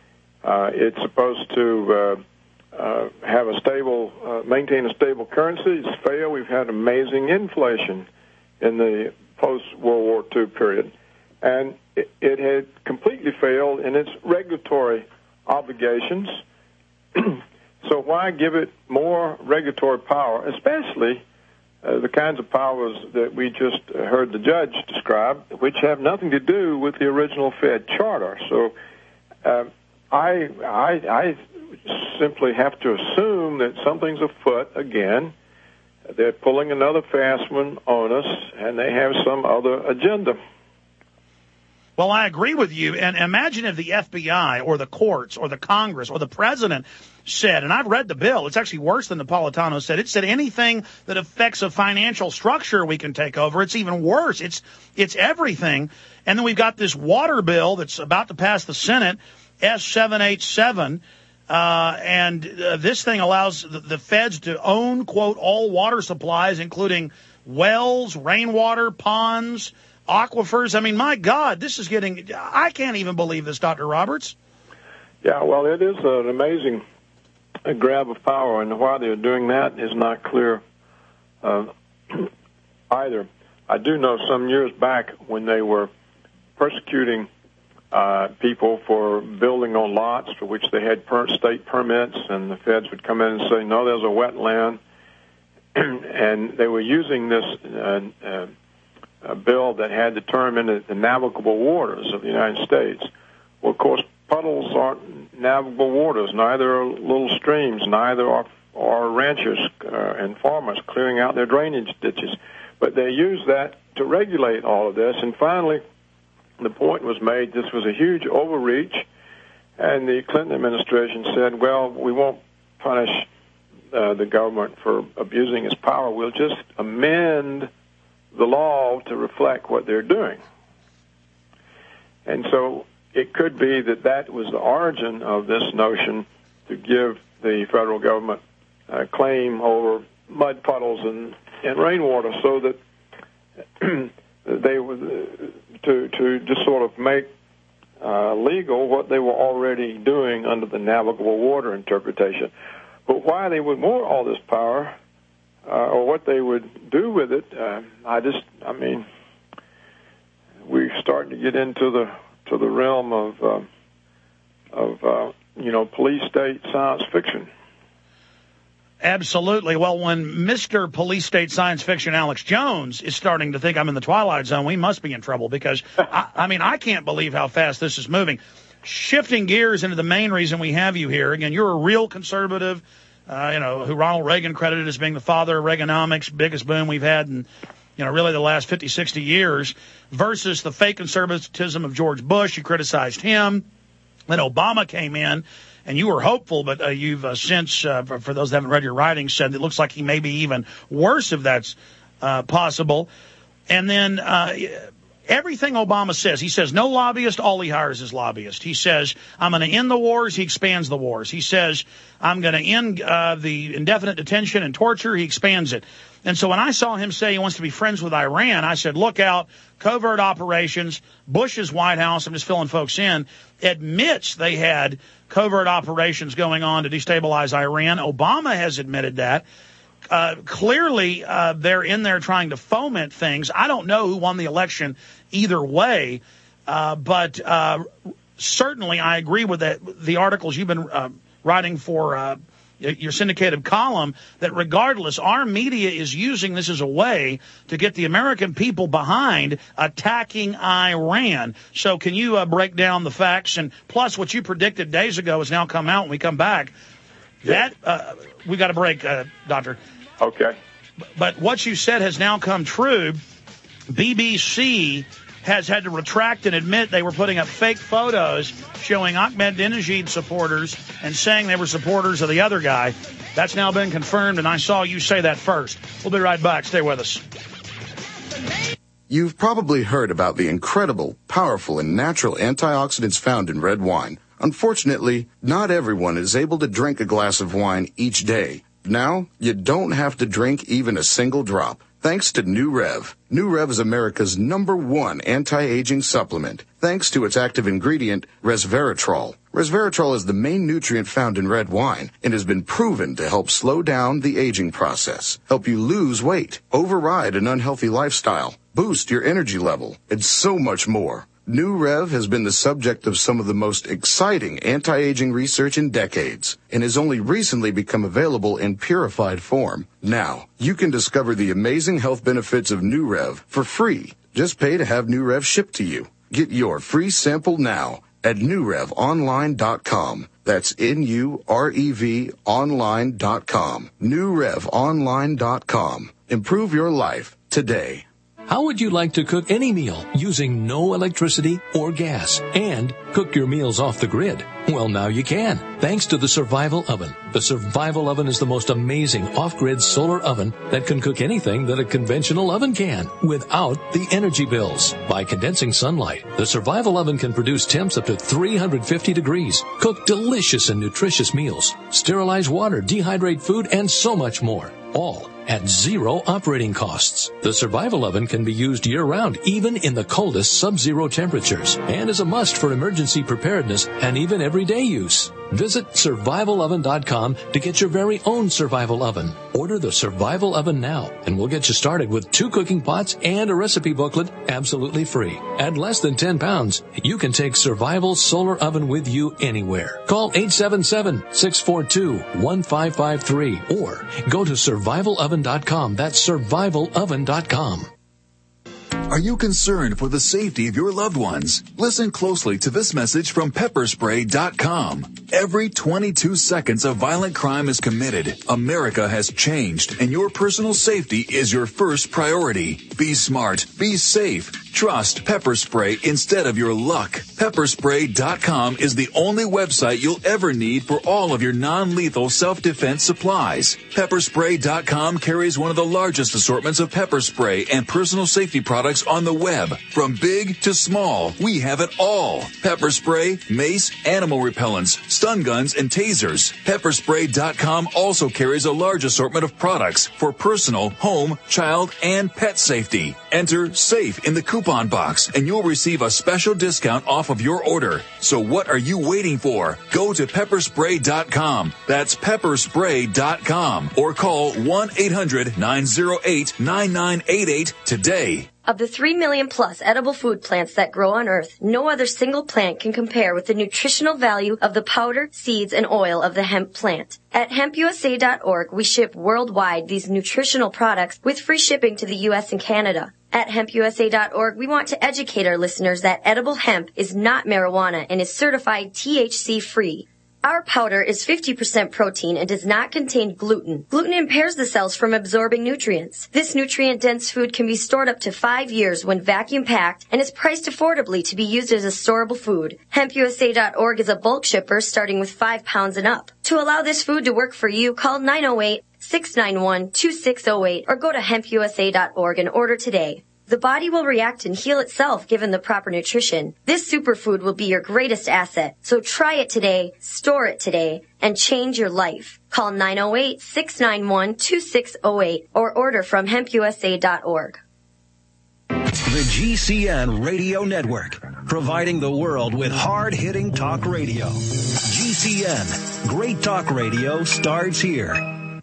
It's supposed to have a stable, maintain a stable currency. It's failed. We've had amazing inflation in the post-World War II period. And it had completely failed in its regulatory obligations. So why give it more regulatory power, especially the kinds of powers that we just heard the judge describe, which have nothing to do with the original Fed charter? So I simply have to assume that something's afoot again. They're pulling another fast one on us, and they have some other agenda. Well, I agree with you. And imagine if the FBI or the courts or the Congress or the president said, and I've read the bill, it's actually worse than Napolitano said. It said anything that affects a financial structure we can take over. It's even worse. It's everything. And then we've got this water bill that's about to pass the Senate, S-787. This thing allows the feds to own, quote, all water supplies, including wells, rainwater, ponds, aquifers. I mean, my God, this is getting, I can't even believe this, Dr. Roberts. Yeah, well, it is an amazing grab of power, and why they're doing that is not clear either. I do know some years back when they were persecuting people for building on lots for which they had state permits, and the feds would come in and say, no, there's a wetland, and they were using this bill that had the term in it, the navigable waters of the United States. Well, of course, puddles aren't navigable waters, neither are little streams, neither are ranchers and farmers clearing out their drainage ditches. But they used that to regulate all of this, and finally the point was made this was a huge overreach, and the Clinton administration said, well, we won't punish the government for abusing its power. We'll just amend the law to reflect what they're doing. And so it could be that that was the origin of this notion to give the federal government a claim over mud puddles and rainwater, so that they would to just sort of make legal what they were already doing under the navigable water interpretation. But why they would want all this power, or what they would do with it, we're starting to get into the realm of police state science fiction. Absolutely. Well, when Mr. Police State Science Fiction Alex Jones is starting to think I'm in the Twilight Zone, we must be in trouble, because, I can't believe how fast this is moving. Shifting gears into the main reason we have you here. Again, you're a real conservative, who Ronald Reagan credited as being the father of Reaganomics, biggest boom we've had in, really the last 50, 60 years, versus the fake conservatism of George Bush. You criticized him. Then Obama came in, and you were hopeful, but you've since, for those that haven't read your writings, said it looks like he may be even worse if that's possible. And then everything Obama says, he says no lobbyist, all he hires is lobbyists. He says, I'm going to end the wars, he expands the wars. He says, I'm going to end the indefinite detention and torture, he expands it. And so when I saw him say he wants to be friends with Iran, I said, look out, covert operations. Bush's White House, I'm just filling folks in, admits they had covert operations going on to destabilize Iran. Obama has admitted that. Clearly, they're in there trying to foment things. I don't know who won the election either way, but certainly I agree with the articles you've been writing for your syndicated column, that regardless, our media is using this as a way to get the American people behind attacking Iran. So can you break down the facts? And plus, what you predicted days ago has now come out when we come back. That we got to break, Doctor. Okay. But what you said has now come true. BBC has had to retract and admit they were putting up fake photos showing Ahmadinejad supporters and saying they were supporters of the other guy. That's now been confirmed, and I saw you say that first. We'll be right back. Stay with us. You've probably heard about the incredible, powerful, and natural antioxidants found in red wine. Unfortunately, not everyone is able to drink a glass of wine each day. Now, you don't have to drink even a single drop. Thanks to New Rev. New Rev is America's #1 anti-aging supplement, thanks to its active ingredient, resveratrol. Resveratrol is the main nutrient found in red wine and has been proven to help slow down the aging process, help you lose weight, override an unhealthy lifestyle, boost your energy level, and so much more. New Rev has been the subject of some of the most exciting anti-aging research in decades and has only recently become available in purified form. Now, you can discover the amazing health benefits of New Rev for free. Just pay to have New Rev shipped to you. Get your free sample now at newrevonline.com. That's NUREVonline.com. NewRevOnline.com. Improve your life today. How would you like to cook any meal using no electricity or gas and cook your meals off the grid? Well, now you can, thanks to the Survival Oven. The Survival Oven is the most amazing off-grid solar oven that can cook anything that a conventional oven can without the energy bills. By condensing sunlight, the Survival Oven can produce temps up to 350 degrees, cook delicious and nutritious meals, sterilize water, dehydrate food, and so much more. All at zero operating costs. The Survival Oven can be used year-round, even in the coldest sub-zero temperatures, and is a must for emergency preparedness and even everyday use. Visit survivaloven.com to get your very own Survival Oven. Order the Survival Oven now, and we'll get you started with 2 cooking pots and a recipe booklet absolutely free. At less than 10 pounds, you can take Survival Solar Oven with you anywhere. Call 877-642-1553 or go to survivaloven.com. That's survivaloven.com. Are you concerned for the safety of your loved ones? Listen closely to this message from pepperspray.com. Every 22 seconds a violent crime is committed. America has changed, and your personal safety is your first priority. Be smart. Be safe. Trust Pepper Spray instead of your luck. Pepperspray.com is the only website you'll ever need for all of your non-lethal self-defense supplies. Pepperspray.com carries one of the largest assortments of pepper spray and personal safety products on the web. From big to small, we have it all. Pepper spray, mace, animal repellents, stun guns, and tasers. Pepperspray.com also carries a large assortment of products for personal, home, child, and pet safety. Enter SAFE in the coupon box, and you'll receive a special discount off of your order. So what are you waiting for? Go to pepperspray.com. That's pepperspray.com. Or call 1-800-908-9988 today. Of the 3 million plus edible food plants that grow on Earth, no other single plant can compare with the nutritional value of the powder, seeds, and oil of the hemp plant. At hempusa.org, we ship worldwide these nutritional products with free shipping to the U.S. and Canada. At hempusa.org, we want to educate our listeners that edible hemp is not marijuana and is certified THC-free. Our powder is 50% protein and does not contain gluten. Gluten impairs the cells from absorbing nutrients. This nutrient-dense food can be stored up to 5 years when vacuum-packed and is priced affordably to be used as a storable food. HempUSA.org is a bulk shipper starting with 5 pounds and up. To allow this food to work for you, call 908-691-2608 or go to HempUSA.org and order today. The body will react and heal itself given the proper nutrition. This superfood will be your greatest asset. So try it today, store it today, and change your life. Call 908-691-2608 or order from hempusa.org. The GCN Radio Network, providing the world with hard-hitting talk radio. GCN, great talk radio starts here.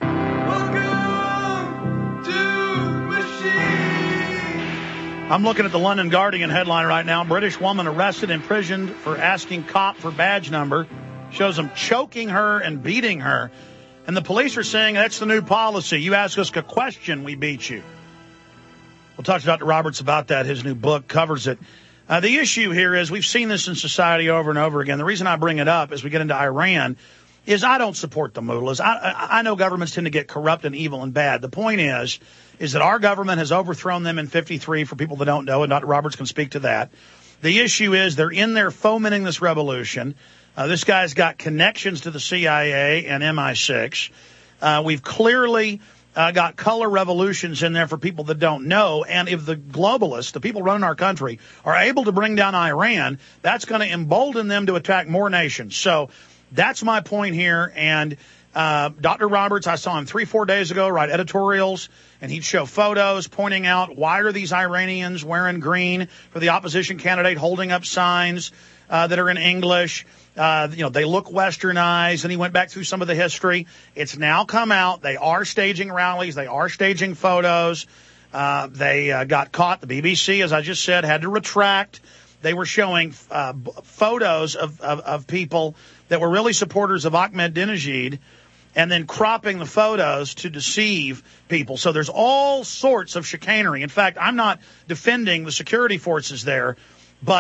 I'm looking at the London Guardian headline right now. British woman arrested, imprisoned for asking cop for badge number. Shows him choking her and beating her. And the police are saying that's the new policy. You ask us a question, we beat you. We'll talk to Dr. Roberts about that. His new book covers it. The issue here is we've seen this in society over and over again. The reason I bring it up as we get into Iran is I don't support the mullahs. I know governments tend to get corrupt and evil and bad. The point is that our government has overthrown them in 53 for people that don't know, and Dr. Roberts can speak to that. The issue is they're in there fomenting this revolution. This guy's got connections to the CIA and MI6. We've clearly got color revolutions in there for people that don't know. And if the globalists, the people running our country, are able to bring down Iran, that's going to embolden them to attack more nations. So that's my point here. And Dr. Roberts, I saw him 3-4 days ago write editorials, and he'd show photos pointing out why are these Iranians wearing green for the opposition candidate, holding up signs that are in English. They look westernized, and he went back through some of the history. It's now come out. They are staging rallies. They are staging photos. They got caught. The BBC, as I just said, had to retract. They were showing photos of people that were really supporters of Ahmadinejad and then cropping the photos to deceive people. So there's all sorts of chicanery. In fact, I'm not defending the security forces there, but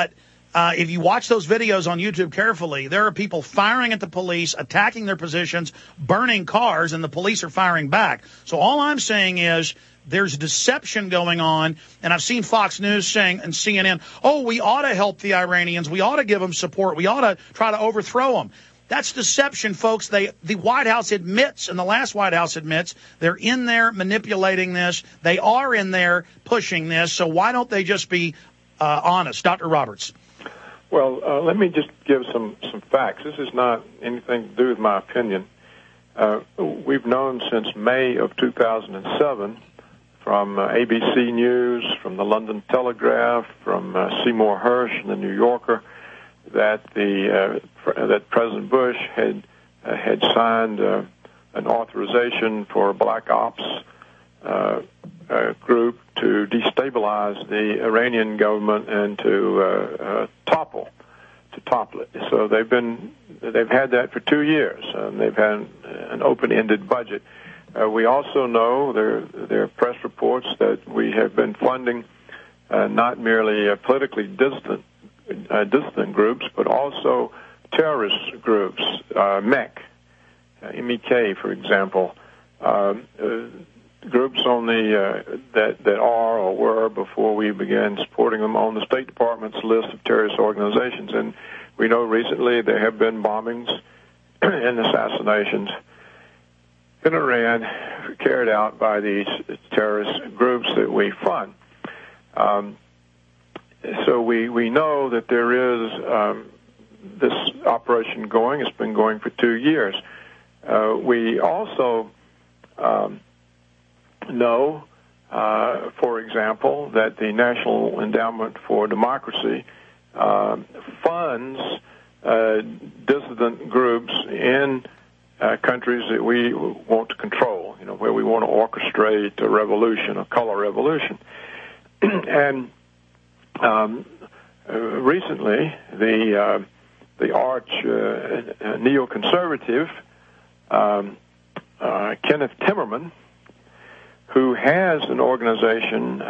If you watch those videos on YouTube carefully, there are people firing at the police, attacking their positions, burning cars, and the police are firing back. So all I'm saying is there's deception going on, and I've seen Fox News saying and CNN, oh, we ought to help the Iranians. We ought to give them support. We ought to try to overthrow them. That's deception, folks. The White House admits, and the last White House admits, they're in there manipulating this. They are in there pushing this. So why don't they just be honest? Dr. Roberts. Well, let me just give some facts. This is not anything to do with my opinion. We've known since May of 2007 from ABC News, from the London Telegraph, from Seymour Hersh and the New Yorker, that that President Bush had signed an authorization for a black ops group to destabilize the Iranian government and to topple it. So they've had that for 2 years, and they've had an open-ended budget. We also know there are press reports that we have been funding not merely politically distant groups, but also terrorist groups, MEK, for example, groups on the that are or were before we began supporting them on the State Department's list of terrorist organizations. And we know recently there have been bombings and assassinations in Iran carried out by these terrorist groups that we fund. So we know that there is this operation going. It's been going for 2 years. We also know, for example, that the National Endowment for Democracy funds dissident groups in countries that we want to control, where we want to orchestrate a revolution, a color revolution. And recently, the arch neoconservative Kenneth Timmerman, who has an organization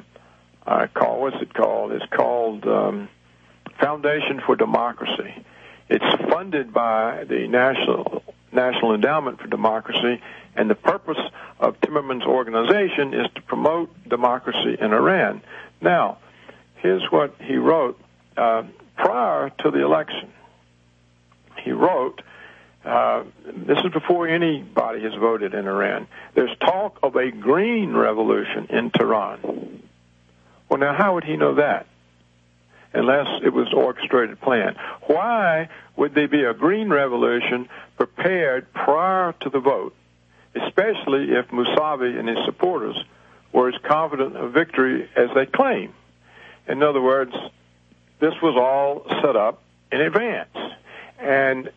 It's called Foundation for Democracy. It's funded by the National Endowment for Democracy, and the purpose of Timmerman's organization is to promote democracy in Iran. Now, here's what he wrote prior to the election. He wrote, this is before anybody has voted in Iran, there's talk of a green revolution in Tehran. Well, now, how would he know that? Unless it was an orchestrated plan. Why would there be a green revolution prepared prior to the vote, especially if Mousavi and his supporters were as confident of victory as they claim? In other words, this was all set up in advance. And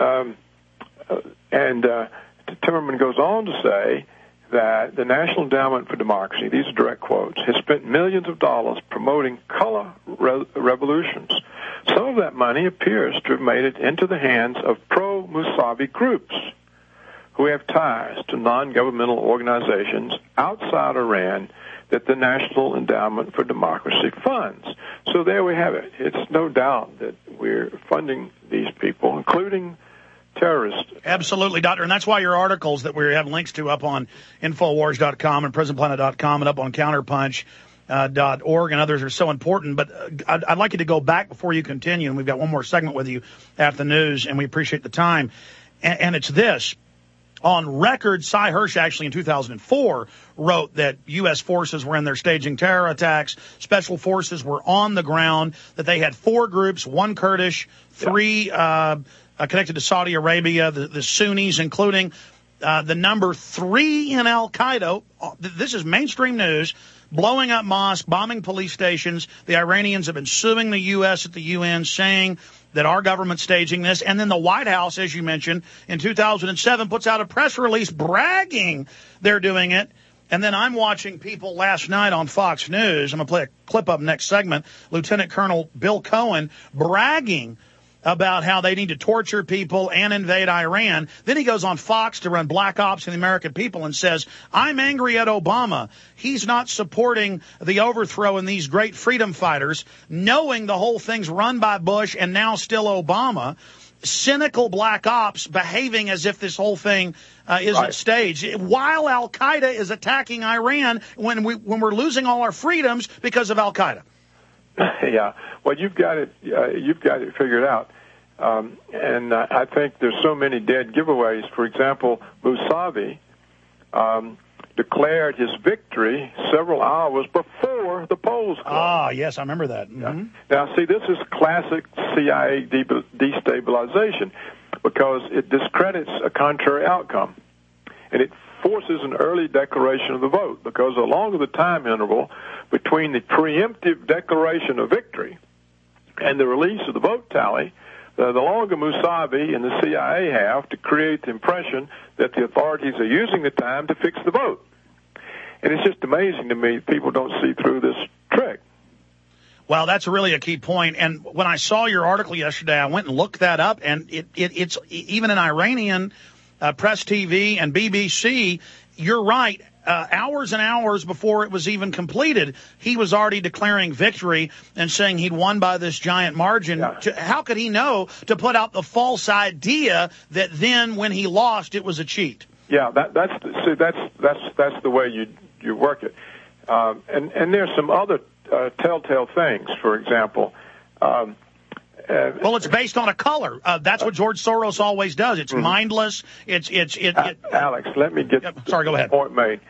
Timmerman goes on to say that the National Endowment for Democracy, these are direct quotes, has spent millions of dollars promoting color revolutions. Some of that money appears to have made it into the hands of pro-Mousavi groups who have ties to non-governmental organizations outside Iran that the National Endowment for Democracy funds. So there we have it. It's no doubt that we're funding these people, including terrorists. Absolutely, Doctor. And that's why your articles that we have links to up on Infowars.com and PrisonPlanet.com and up on Counterpunch.org and others are so important. But I'd like you to go back before you continue, and we've got one more segment with you after the news, and we appreciate the time. And it's this. On record, Sy Hersh actually in 2004 wrote that U.S. forces were in there staging terror attacks. Special forces were on the ground, that they had 4 groups, 1 Kurdish, 3 connected to Saudi Arabia, the Sunnis, including the number 3 in Al-Qaeda. This is mainstream news. Blowing up mosques, bombing police stations. The Iranians have been suing the U.S. at the UN, saying that our government's staging this. And then the White House, as you mentioned, in 2007 puts out a press release bragging they're doing it. And then I'm watching people last night on Fox News. I'm going to play a clip up next segment. Lieutenant Colonel Bill Cohen bragging about how they need to torture people and invade Iran. Then he goes on Fox to run Black Ops and the American people and says, I'm angry at Obama. He's not supporting the overthrow in these great freedom fighters, knowing the whole thing's run by Bush and now still Obama. Cynical Black Ops behaving as if this whole thing isn't staged, while Al-Qaeda is attacking Iran when we're losing all our freedoms because of Al-Qaeda. Yeah, well, you've got it figured out, and I think there's so many dead giveaways. For example, Mousavi declared his victory several hours before the polls closed. Ah, yes, I remember that. Mm-hmm. Now, see, this is classic CIA destabilization because it discredits a contrary outcome, and it forces an early declaration of the vote, because the longer the time interval between the preemptive declaration of victory and the release of the vote tally, the longer Mousavi and the CIA have to create the impression that the authorities are using the time to fix the vote. And it's just amazing to me people don't see through this trick. Well, that's really a key point. And when I saw your article yesterday, I went and looked that up, and it's even in Iranian press TV and BBC, you're right. Hours and hours before it was even completed, he was already declaring victory and saying he'd won by this giant margin. Yeah. How could he know to put out the false idea that then when he lost, it was a cheat? Yeah, that's the way you work it. And there's some other telltale things. For example, well, it's based on a color. That's what George Soros always does. It's mindless. Alex, let me get sorry, go ahead. The point made.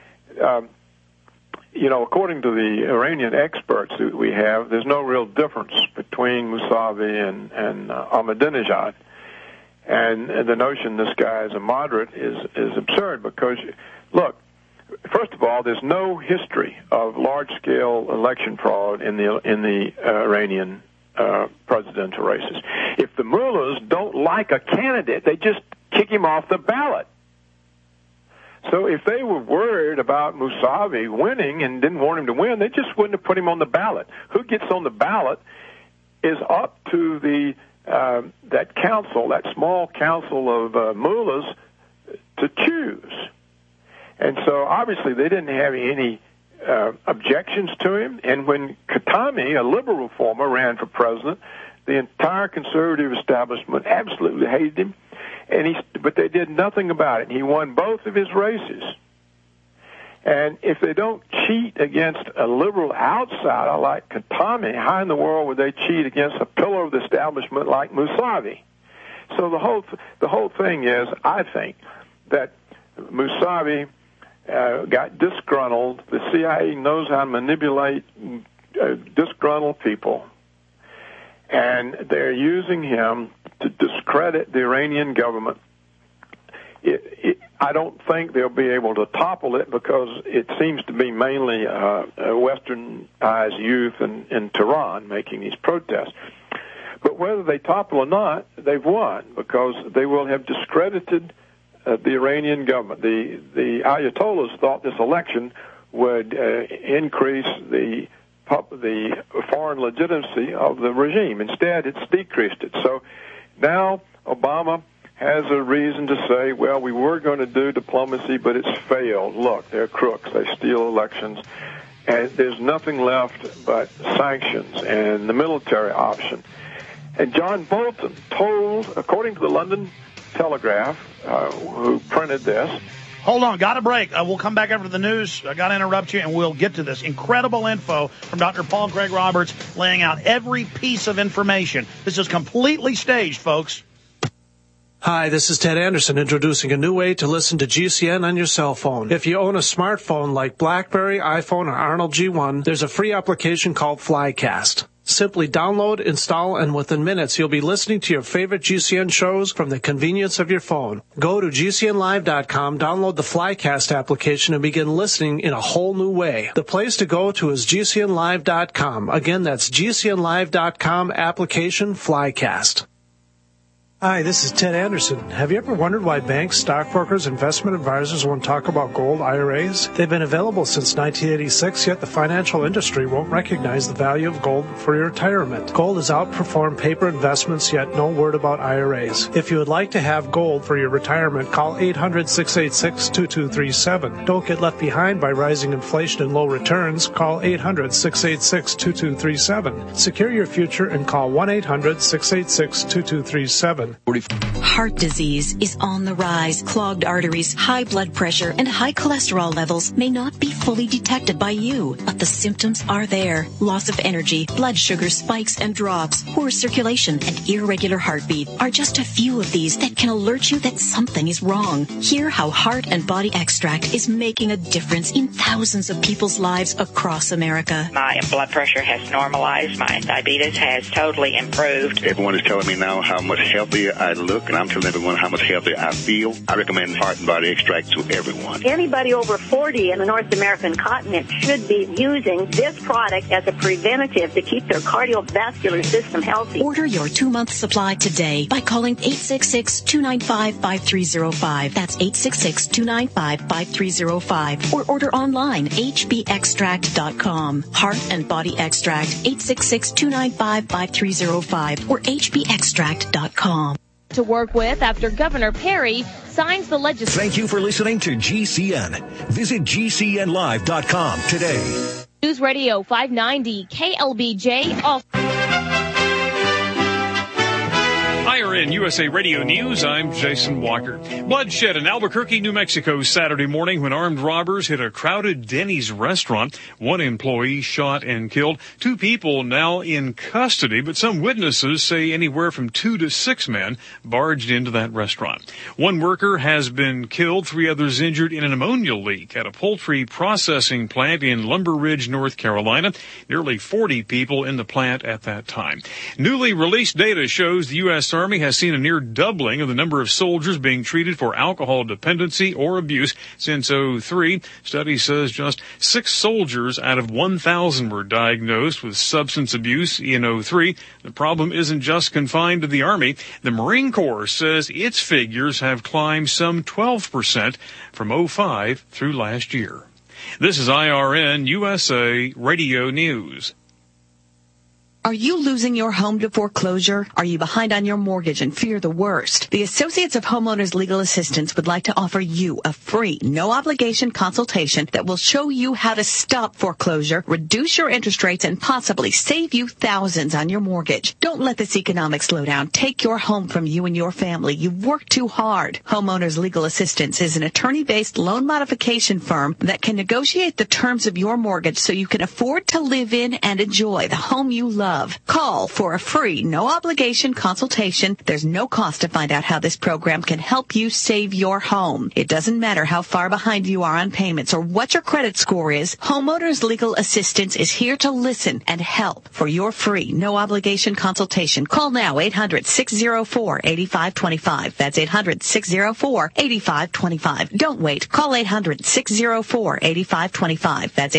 According to the Iranian experts that we have, there's no real difference between Mousavi and Ahmadinejad. And the notion this guy is a moderate is absurd because, look, first of all, there's no history of large-scale election fraud in the Iranian presidential races. If the mullahs don't like a candidate, they just kick him off the ballot. So if they were worried about Mousavi winning and didn't want him to win, they just wouldn't have put him on the ballot. Who gets on the ballot is up to the that council, that small council of mullahs, to choose. And so obviously they didn't have any objections to him. And when Khatami, a liberal reformer, ran for president, the entire conservative establishment absolutely hated him. But they did nothing about it. He won both of his races. And if they don't cheat against a liberal outsider like Khatami, how in the world would they cheat against a pillar of the establishment like Mousavi? So the whole thing is, I think, that Mousavi got disgruntled. The CIA knows how to manipulate disgruntled people, and they're using him to discredit the Iranian government. I don't think they'll be able to topple it because it seems to be mainly westernized youth in Tehran making these protests. But whether they topple or not, they've won because they will have discredited the Iranian government. The Ayatollahs thought this election would increase the foreign legitimacy of the regime. Instead, it's decreased it. So now Obama has a reason to say, well, we were going to do diplomacy, but it's failed. Look, they're crooks. They steal elections. And there's nothing left but sanctions and the military option. And John Bolton told, according to the London Telegraph, who printed this. Hold on, got a break. We'll come back after the news. I got to interrupt you, and we'll get to this. Incredible info from Dr. Paul Craig Roberts laying out every piece of information. This is completely staged, folks. Hi, this is Ted Anderson introducing a new way to listen to GCN on your cell phone. If you own a smartphone like BlackBerry, iPhone, or Arnold G1, there's a free application called Flycast. Simply download, install, and within minutes you'll be listening to your favorite GCN shows from the convenience of your phone. Go to GCNlive.com, download the Flycast application, and begin listening in a whole new way. The place to go to is GCNlive.com. Again, that's GCNlive.com, application Flycast. Hi, this is Ted Anderson. Have you ever wondered why banks, stockbrokers, investment advisors won't talk about gold IRAs? They've been available since 1986, yet the financial industry won't recognize the value of gold for your retirement. Gold has outperformed paper investments, yet no word about IRAs. If you would like to have gold for your retirement, call 800-686-2237. Don't get left behind by rising inflation and low returns. Call 800-686-2237. Secure your future and call 1-800-686-2237. Heart disease is on the rise. Clogged arteries, high blood pressure, and high cholesterol levels may not be fully detected by you, but the symptoms are there. Loss of energy, blood sugar spikes and drops, poor circulation, and irregular heartbeat are just a few of these that can alert you that something is wrong. Hear how Heart and Body Extract is making a difference in thousands of people's lives across America. My blood pressure has normalized. My diabetes has totally improved. Everyone is telling me now how much healthier I look, and I'm telling everyone how much healthier I feel. I recommend Heart and Body Extract to everyone. Anybody over 40 in the North American continent should be using this product as a preventative to keep their cardiovascular system healthy. Order your 2-month supply today by calling 866-295-5305. That's 866-295-5305. Or order online, hbextract.com. Heart and Body Extract, 866-295-5305 or hbextract.com. To work with after Governor Perry signs the legislation. Thank you for listening to GCN. Visit GCNlive.com today. News Radio 590 KLBJ. IRN USA Radio News, I'm Jason Walker. Bloodshed in Albuquerque, New Mexico, Saturday morning when armed robbers hit a crowded Denny's restaurant. One employee shot and killed. 2 people now in custody, but some witnesses say anywhere from 2 to 6 men barged into that restaurant. 1 worker has been killed, 3 others injured in an ammonia leak at a poultry processing plant in Lumber Ridge, North Carolina. Nearly 40 people in the plant at that time. Newly released data shows the U.S. Army has seen a near doubling of the number of soldiers being treated for alcohol dependency or abuse since 2003. Study says just 6 soldiers out of 1,000 were diagnosed with substance abuse in 2003. The problem isn't just confined to the Army. The Marine Corps says its figures have climbed some 12% from 2005 through last year. This is IRN USA Radio News. Are you losing your home to foreclosure? Are you behind on your mortgage and fear the worst? The Associates of Homeowners Legal Assistance would like to offer you a free, no-obligation consultation that will show you how to stop foreclosure, reduce your interest rates, and possibly save you thousands on your mortgage. Don't let this economic slowdown take your home from you and your family. You've worked too hard. Homeowners Legal Assistance is an attorney-based loan modification firm that can negotiate the terms of your mortgage so you can afford to live in and enjoy the home you love. Call for a free, no-obligation consultation. There's no cost to find out how this program can help you save your home. It doesn't matter how far behind you are on payments or what your credit score is. Homeowners Legal Assistance is here to listen and help for your free, no-obligation consultation. Call now, 800-604-8525. That's 800-604-8525. Don't wait. Call 800-604-8525. That's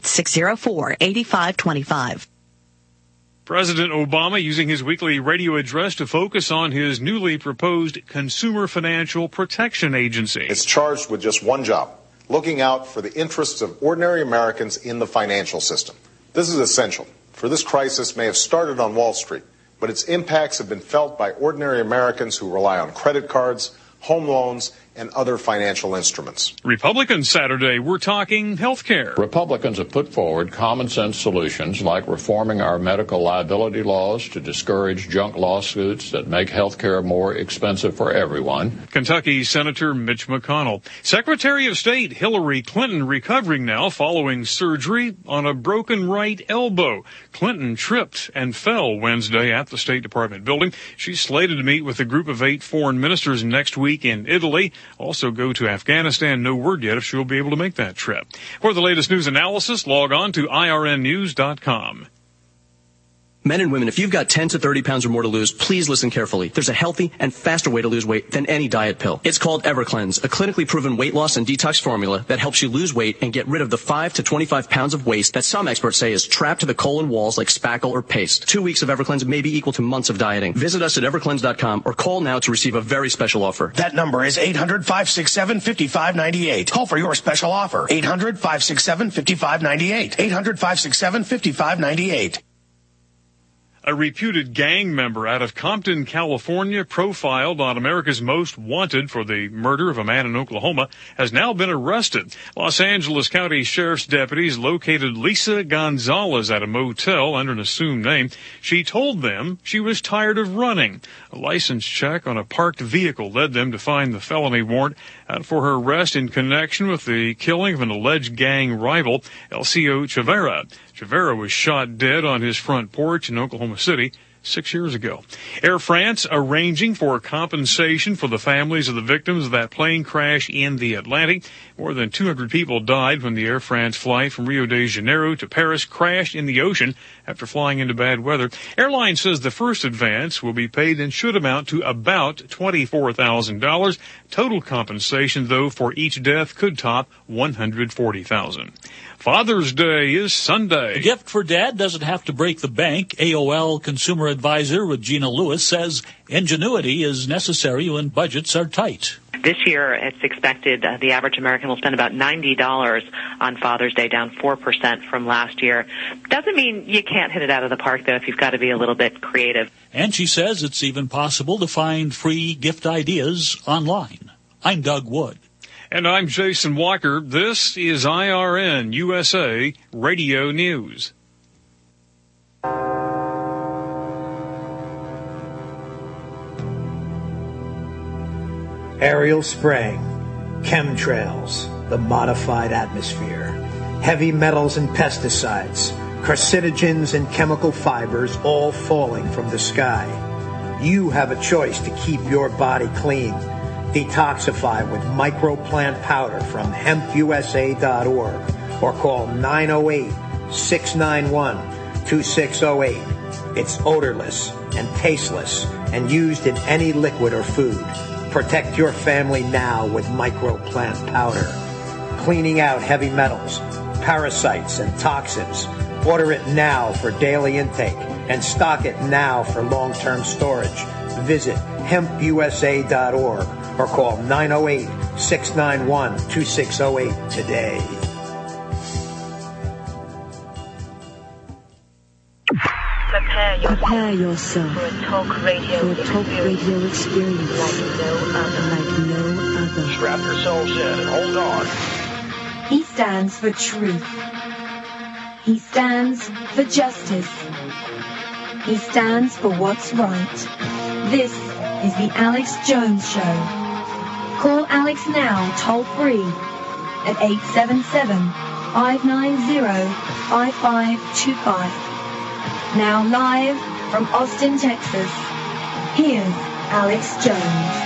800-604-8525. President Obama using his weekly radio address to focus on his newly proposed Consumer Financial Protection Agency. It's charged with just one job, looking out for the interests of ordinary Americans in the financial system. This is essential, for this crisis may have started on Wall Street, but its impacts have been felt by ordinary Americans who rely on credit cards, home loans, and other financial instruments. Republicans Saturday were talking health care. Republicans have put forward common sense solutions like reforming our medical liability laws to discourage junk lawsuits that make health care more expensive for everyone. Kentucky Senator Mitch McConnell. Secretary of State Hillary Clinton recovering now following surgery on a broken right elbow. Clinton tripped and fell Wednesday at the State Department building. She's slated to meet with a group of 8 foreign ministers next week in Italy. Also go to Afghanistan. No word yet if she'll be able to make that trip. For the latest news analysis, log on to irnnews.com. Men and women, if you've got 10 to 30 pounds or more to lose, please listen carefully. There's a healthy and faster way to lose weight than any diet pill. It's called EverCleanse, a clinically proven weight loss and detox formula that helps you lose weight and get rid of the 5 to 25 pounds of waste that some experts say is trapped to the colon walls like spackle or paste. 2 weeks of EverCleanse may be equal to months of dieting. Visit us at evercleanse.com or call now to receive a very special offer. That number is 800-567-5598. Call for your special offer. 800-567-5598. 800-567-5598. A reputed gang member out of Compton, California, profiled on America's Most Wanted for the murder of a man in Oklahoma, has now been arrested. Los Angeles County Sheriff's deputies located Lisa Gonzalez at a motel under an assumed name. She told them she was tired of running. A license check on a parked vehicle led them to find the felony warrant out for her arrest in connection with the killing of an alleged gang rival, Elcio Chavera. Chavera was shot dead on his front porch in Oklahoma City 6 years ago. Air France arranging for compensation for the families of the victims of that plane crash in the Atlantic. More than 200 people died when the Air France flight from Rio de Janeiro to Paris crashed in the ocean after flying into bad weather. Airline says the first advance will be paid and should amount to about $24,000. Total compensation, though, for each death could top $140,000. Father's Day is Sunday. A gift for Dad doesn't have to break the bank. AOL consumer advisor Regina Lewis says ingenuity is necessary when budgets are tight. This year, it's expected the average American will spend about $90 on Father's Day, down 4% from last year. Doesn't mean you can't hit it out of the park, though, if you've got to be a little bit creative. And she says it's even possible to find free gift ideas online. I'm Doug Wood. And I'm Jason Walker. This is IRN USA Radio News. Aerial spraying, chemtrails, the modified atmosphere, heavy metals and pesticides, carcinogens and chemical fibers all falling from the sky. You have a choice to keep your body clean. Detoxify with microplant powder from hempusa.org or call 908-691-2608. It's odorless and tasteless and used in any liquid or food. Protect your family now with microplant powder. Cleaning out heavy metals, parasites, and toxins. Order it now for daily intake and stock it now for long-term storage. Visit hempusa.org or call 908-691-2608 today. Prepare yourself for a talk radio experience like no other. Strap yourselves in and hold on. He stands for truth. He stands for justice. He stands for what's right. This is the Alex Jones Show. Call Alex now, toll free, at 877-590-5525. Now live from Austin, Texas, here's Alex Jones.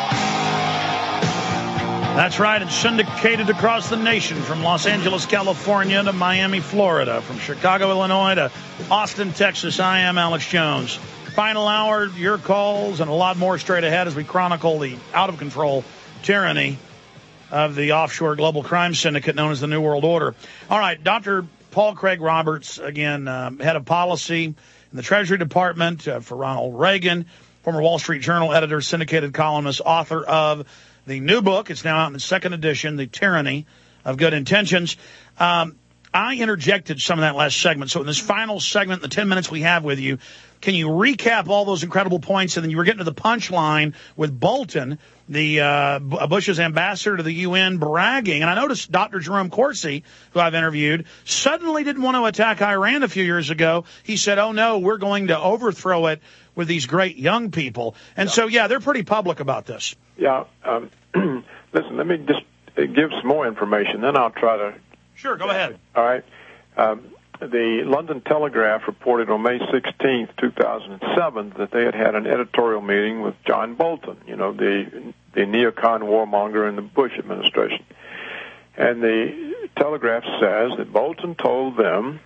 That's right. It's syndicated across the nation from Los Angeles, California to Miami, Florida, from Chicago, Illinois to Austin, Texas. I am Alex Jones. Final hour, your calls, and a lot more straight ahead as we chronicle the out-of-control tyranny of the offshore global crime syndicate known as the New World Order. All right, Dr. Paul Craig Roberts, again, head of policy in the Treasury Department for Ronald Reagan, former Wall Street Journal editor, syndicated columnist, author of the new book. It's now out in the second edition, The Tyranny of Good Intentions. I interjected some of that last segment. So in this final segment, the 10 minutes we have with you, can you recap all those incredible points? And then you were getting to the punchline with Bolton, the Bush's ambassador to the UN, bragging. And I noticed Dr. Jerome Corsi, who I've interviewed, suddenly didn't want to attack Iran a few years ago. He said, oh, no, we're going to overthrow it with these great young people. And so, yeah, they're pretty public about this. Yeah. Listen, let me just give some more information, then I'll try to... Sure, go ahead. All right. The London Telegraph reported on May 16th, 2007, that they had an editorial meeting with John Bolton, you know, the neocon warmonger in the Bush administration. And the Telegraph says that Bolton told them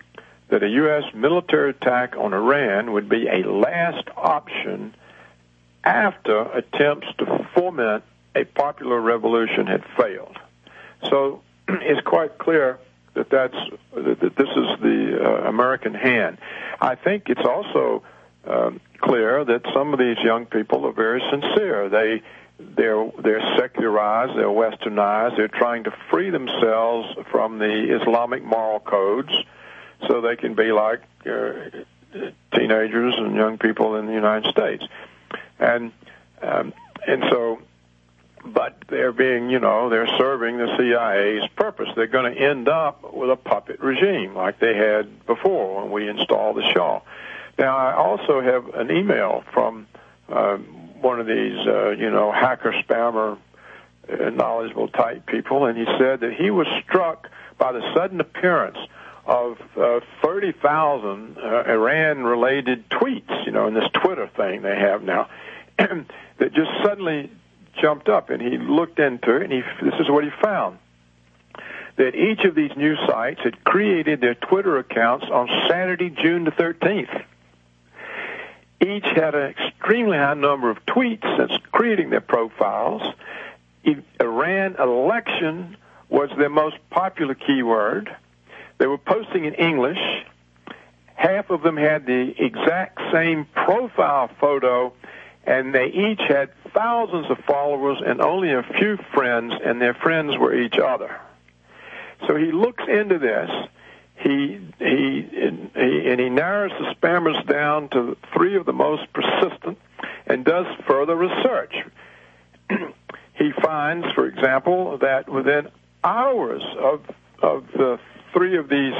that a U.S. military attack on Iran would be a last option after attempts to foment a popular revolution had failed. So it's quite clear that this is the American hand. I think it's also clear that some of these young people are very sincere. They're secularized, they're westernized, they're trying to free themselves from the Islamic moral codes so they can be like teenagers and young people in the United States. And so, but they're being, they're serving the CIA's purpose. They're going to end up with a puppet regime like they had before when we installed the Shah. Now, I also have an email from one of these, hacker, spammer, knowledgeable type people, and he said that he was struck by the sudden appearance of 30,000 Iran-related tweets, in this Twitter thing they have now, that just suddenly jumped up, and he looked into it, and this is what he found, that each of these news sites had created their Twitter accounts on Saturday, June the 13th. Each had an extremely high number of tweets since creating their profiles. Iran election was their most popular keyword. They were posting in English. Half of them had the exact same profile photo, and they each had thousands of followers and only a few friends, and their friends were each other. So he looks into this. He narrows the spammers down to 3 of the most persistent and does further research. He finds, for example, that within hours of the 3 of these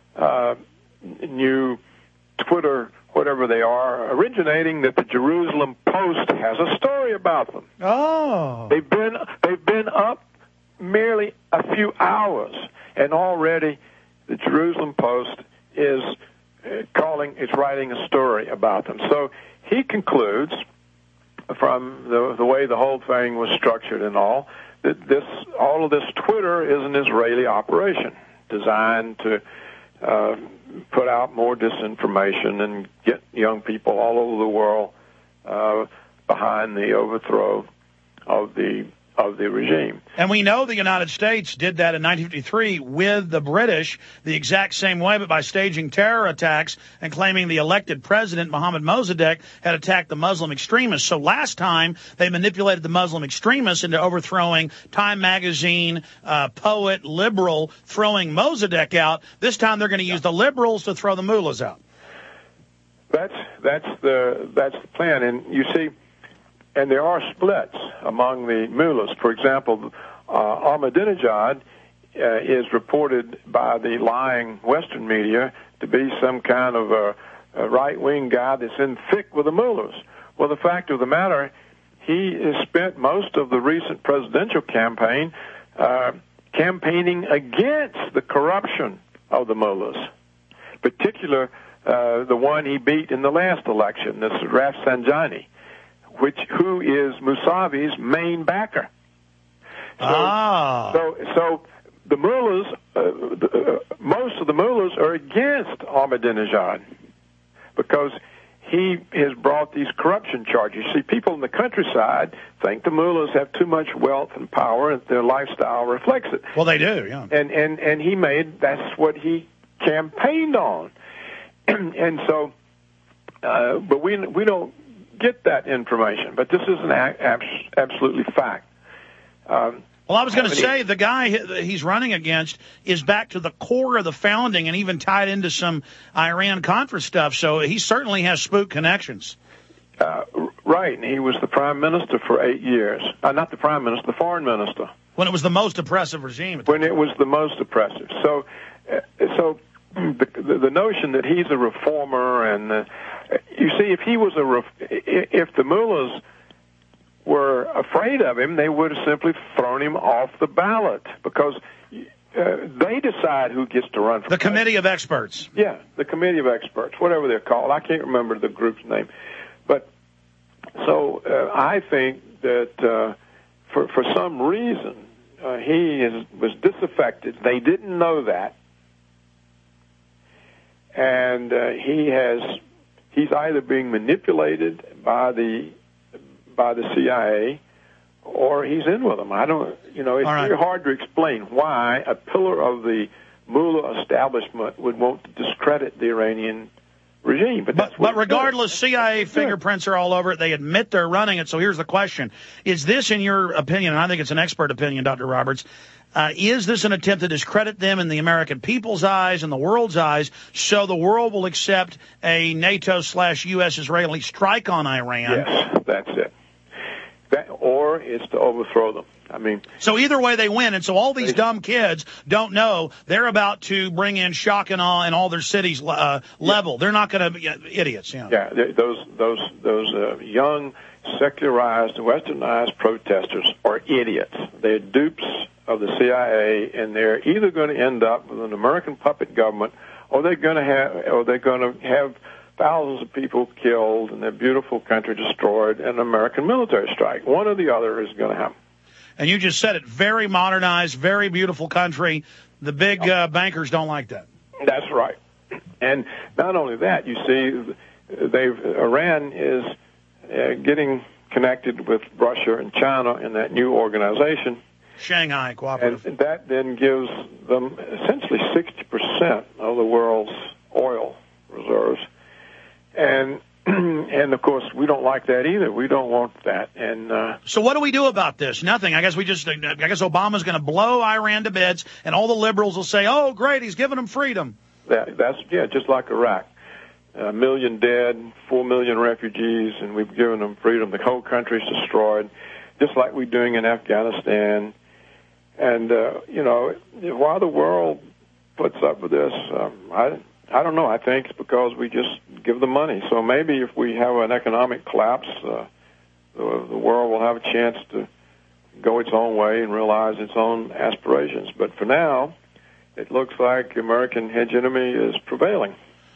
new Twitter, whatever they are, originating, that the Jerusalem Post has a story about them. Oh, they've been up merely a few hours, and already the Jerusalem Post is writing a story about them. So he concludes, from the way the whole thing was structured and all, that all of this Twitter is an Israeli operation designed to put out more disinformation and get young people all over the world behind the overthrow of the regime. And we know the United States did that in 1953 with the British the exact same way, but by staging terror attacks and claiming the elected president, Mohammad Mossadegh, had attacked the Muslim extremists. So last time they manipulated the Muslim extremists into overthrowing Time magazine, poet, liberal, throwing Mossadegh out. This time they're going to use the liberals to throw the mullahs out. That's the plan. And you see, and there are splits among the mullahs. For example, Ahmadinejad is reported by the lying Western media to be some kind of a right-wing guy that's in thick with the mullahs. Well, the fact of the matter, he has spent most of the recent presidential campaign campaigning against the corruption of the mullahs, particularly the one he beat in the last election, this Rafsanjani, who is Mousavi's main backer. So the mullahs, most of the mullahs are against Ahmadinejad because he has brought these corruption charges. See, people in the countryside think the mullahs have too much wealth and power, and their lifestyle reflects it. Well, they do, yeah. And that's what he campaigned on. And so, but we don't get that information, but this is an absolutely fact. Well, I was going to say, the guy he's running against is back to the core of the founding and even tied into some Iran-Contra stuff, so he certainly has spook connections. Right, and he was the prime minister for 8 years. Not the prime minister, the foreign minister. When it was the most oppressive regime. When it was the most oppressive. So the notion that he's a reformer, and you see, if the mullahs were afraid of him, they would have simply thrown him off the ballot, because they decide who gets to run for the committee of experts. Yeah, the committee of experts, whatever they're called. I can't remember the group's name. But so I think that for some reason he was disaffected. They didn't know that. and he's either being manipulated by the CIA, or he's in with them. It's very hard to explain why a pillar of the Mullah establishment would want to discredit the Iranian regime. But regardless, CIA fingerprints are all over it. They admit they're running it. So here's the question. Is this, in your opinion, and I think it's an expert opinion, Dr. Roberts, is this an attempt to discredit them in the American people's eyes and the world's eyes so the world will accept a NATO/U.S.-Israeli strike on Iran? Yes, that's it. Or it's to overthrow them. So either way they win, and so all these dumb kids don't know they're about to bring in shock and awe in all their cities level. They're not going to be idiots. Yeah, those young, secularized, westernized protesters are idiots. They're dupes of the CIA, and they're either going to end up with an American puppet government, or they're going to have thousands of people killed and their beautiful country destroyed, and an American military strike. One or the other is going to happen. And you just said it, very modernized, very beautiful country. The big bankers don't like that. That's right. And not only that, you see, Iran is getting connected with Russia and China in that new organization, Shanghai Cooperative. And that then gives them essentially 60% of the world's oil reserves. And of course, we don't like that either. We don't want that. And so what do we do about this? Nothing. I guess Obama's going to blow Iran to bits, and all the liberals will say, "Oh, great, he's giving them freedom." That's just like Iraq. 1 million dead, 4 million refugees, and we've given them freedom. The whole country's destroyed, just like we're doing in Afghanistan. And while the world puts up with this, I don't know. I think it's because we just give them money. So maybe if we have an economic collapse, the world will have a chance to go its own way and realize its own aspirations. But for now, it looks like American hegemony is prevailing.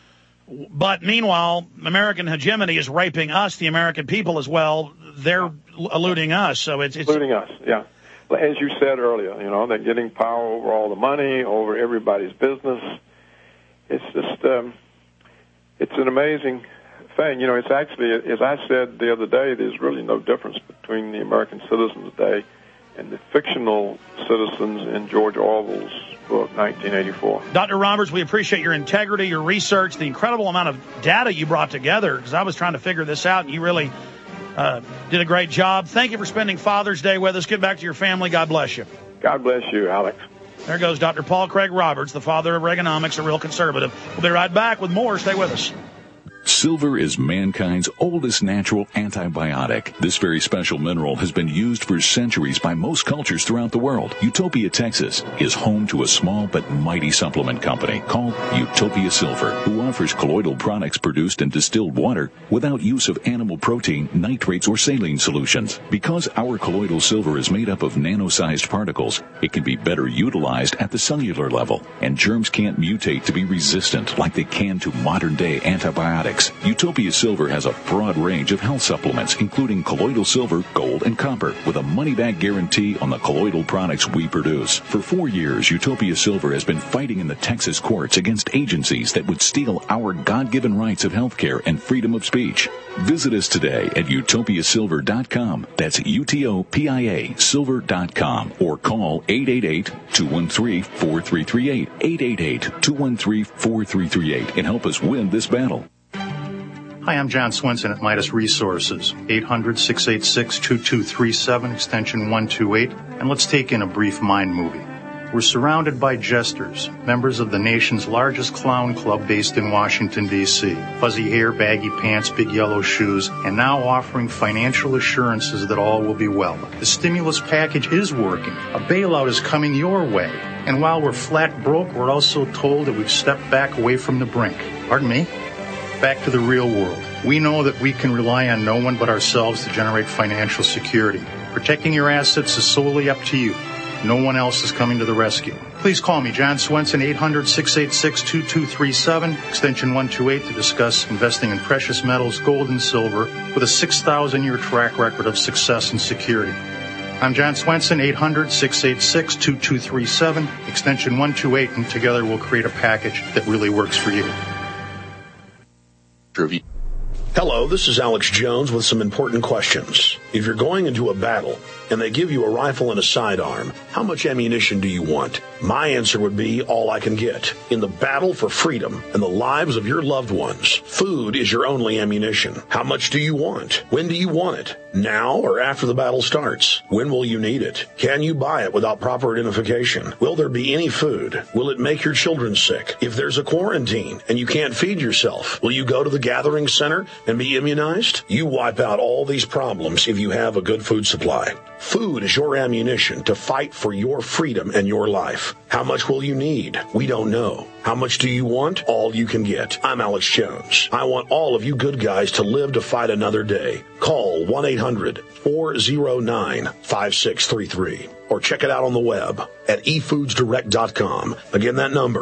But meanwhile, American hegemony is raping us, the American people, as well. They're eluding us. So it's eluding us, yeah. As you said earlier, they're getting power over all the money, over everybody's business. It's just, it's an amazing thing. It's actually, as I said the other day, there's really no difference between the American citizens today and the fictional citizens in George Orwell's book, 1984. Dr. Roberts, we appreciate your integrity, your research, the incredible amount of data you brought together, because I was trying to figure this out, and you really did a great job. Thank you for spending Father's Day with us. Get back to your family. God bless you. God bless you, Alex. There goes Dr. Paul Craig Roberts, the father of Reaganomics, a real conservative. We'll be right back with more. Stay with us. Silver is mankind's oldest natural antibiotic. This very special mineral has been used for centuries by most cultures throughout the world. Utopia, Texas is home to a small but mighty supplement company called Utopia Silver, who offers colloidal products produced in distilled water without use of animal protein, nitrates, or saline solutions. Because our colloidal silver is made up of nano-sized particles, it can be better utilized at the cellular level, and germs can't mutate to be resistant like they can to modern-day antibiotics. Utopia Silver has a broad range of health supplements, including colloidal silver, gold, and copper, with a money-back guarantee on the colloidal products we produce. For 4 years, Utopia Silver has been fighting in the Texas courts against agencies that would steal our God-given rights of health care and freedom of speech. Visit us today at utopiasilver.com. That's UTOPIA silver.com, or call 888-213-4338, 888-213-4338, and help us win this battle. Hi, I'm John Swenson at Midas Resources, 800-686-2237, extension 128, and let's take in a brief mind movie. We're surrounded by jesters, members of the nation's largest clown club based in Washington, D.C. Fuzzy hair, baggy pants, big yellow shoes, and now offering financial assurances that all will be well. The stimulus package is working. A bailout is coming your way. And while we're flat broke, we're also told that we've stepped back away from the brink. Pardon me? Back to the real world. We know that we can rely on no one but ourselves to generate financial security. Protecting your assets is solely up to you. No one else is coming to the rescue. Please call me, John Swenson, 800-686-2237, extension 128, to discuss investing in precious metals, gold and silver, with a 6,000-year track record of success and security. I'm John Swenson, 800-686-2237, extension 128, and together we'll create a package that really works for you. Hello, this is Alex Jones with some important questions. If you're going into a battle and they give you a rifle and a sidearm, how much ammunition do you want? My answer would be all I can get. In the battle for freedom and the lives of your loved ones, food is your only ammunition. How much do you want? When do you want it? Now or after the battle starts? When will you need it? Can you buy it without proper identification? Will there be any food? Will it make your children sick? If there's a quarantine and you can't feed yourself, will you go to the gathering center and be immunized? You wipe out all these problems if you have a good food supply. Food is your ammunition to fight for your freedom and your life. How much will you need? We don't know. How much do you want? All you can get. I'm Alex Jones. I want all of you good guys to live to fight another day. Call 1-800-409-5633 or check it out on the web at efoodsdirect.com. Again, that number,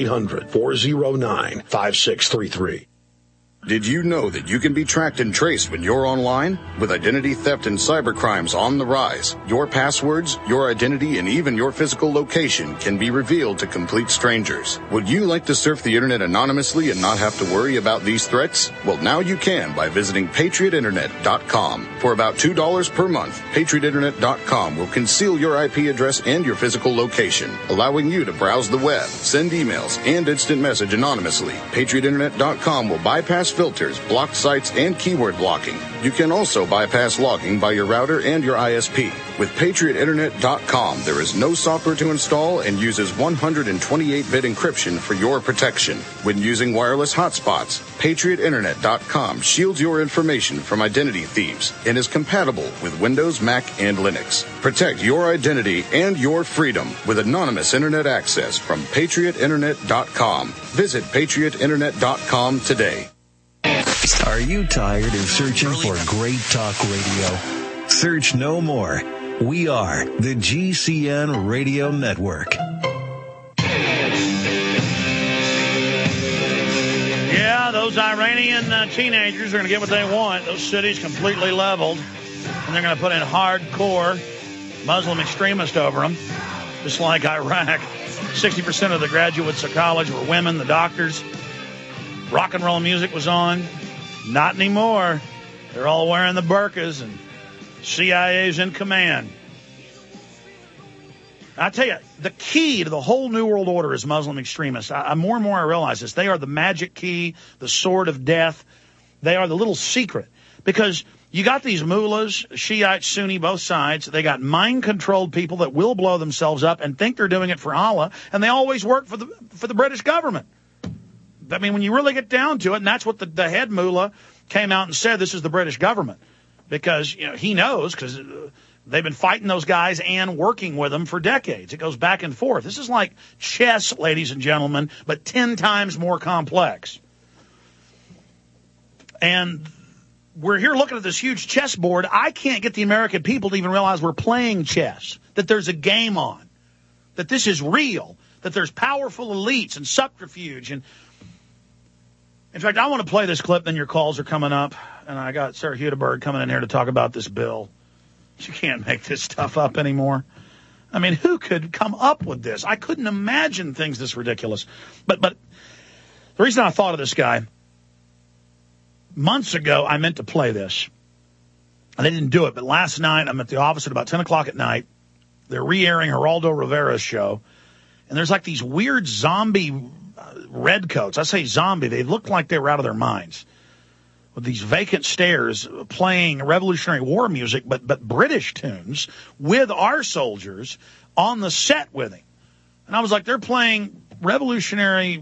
1-800-409-5633. Did you know that you can be tracked and traced when you're online? With identity theft and cybercrimes on the rise, your passwords, your identity, and even your physical location can be revealed to complete strangers. Would you like to surf the internet anonymously and not have to worry about these threats? Well, now you can by visiting patriotinternet.com. For about $2 per month, patriotinternet.com will conceal your IP address and your physical location, allowing you to browse the web, send emails, and instant message anonymously. Patriotinternet.com will bypass filters, block sites, and keyword blocking. You can also bypass logging by your router and your ISP. With PatriotInternet.com, there is no software to install and uses 128-bit encryption for your protection. When using wireless hotspots, PatriotInternet.com shields your information from identity thieves and is compatible with Windows, Mac, and Linux. Protect your identity and your freedom with anonymous internet access from PatriotInternet.com. Visit PatriotInternet.com today. Are you tired of searching for great talk radio? Search no more. We are the GCN Radio Network. Yeah, those Iranian teenagers are going to get what they want. Those cities completely leveled. And they're going to put in hardcore Muslim extremists over them, just like Iraq. 60% of the graduates of college were women, the doctors. Rock and roll music was on. Not anymore. They're all wearing the burqas and CIA's in command. I tell you, the key to the whole New World Order is Muslim extremists. More and more I realize this. They are the magic key, the sword of death. They are the little secret. Because you got these mullahs, Shiite, Sunni, both sides. They got mind-controlled people that will blow themselves up and think they're doing it for Allah, and they always work for the British government. I mean, when you really get down to it, and that's what the head mullah came out and said, this is the British government. Because, you know, he knows, because they've been fighting those guys and working with them for decades. It goes back and forth. This is like chess, ladies and gentlemen, but 10 times more complex. And we're here looking at this huge chessboard. I can't get the American people to even realize we're playing chess, that there's a game on, that this is real, that there's powerful elites and subterfuge. And in fact, I want to play this clip, then your calls are coming up. And I got Sarah Hudeberg coming in here to talk about this bill. You can't make this stuff up anymore. I mean, who could come up with this? I couldn't imagine things this ridiculous. But the reason I thought of this guy, months ago, I meant to play this. And they didn't do it. But last night, I'm at the office at about 10 o'clock at night. They're re-airing Geraldo Rivera's show. And there's like these weird zombie redcoats. I say zombie. They looked like they were out of their minds. With these vacant stares playing Revolutionary War music, but British tunes with our soldiers on the set with him. And I was like, they're playing revolutionary,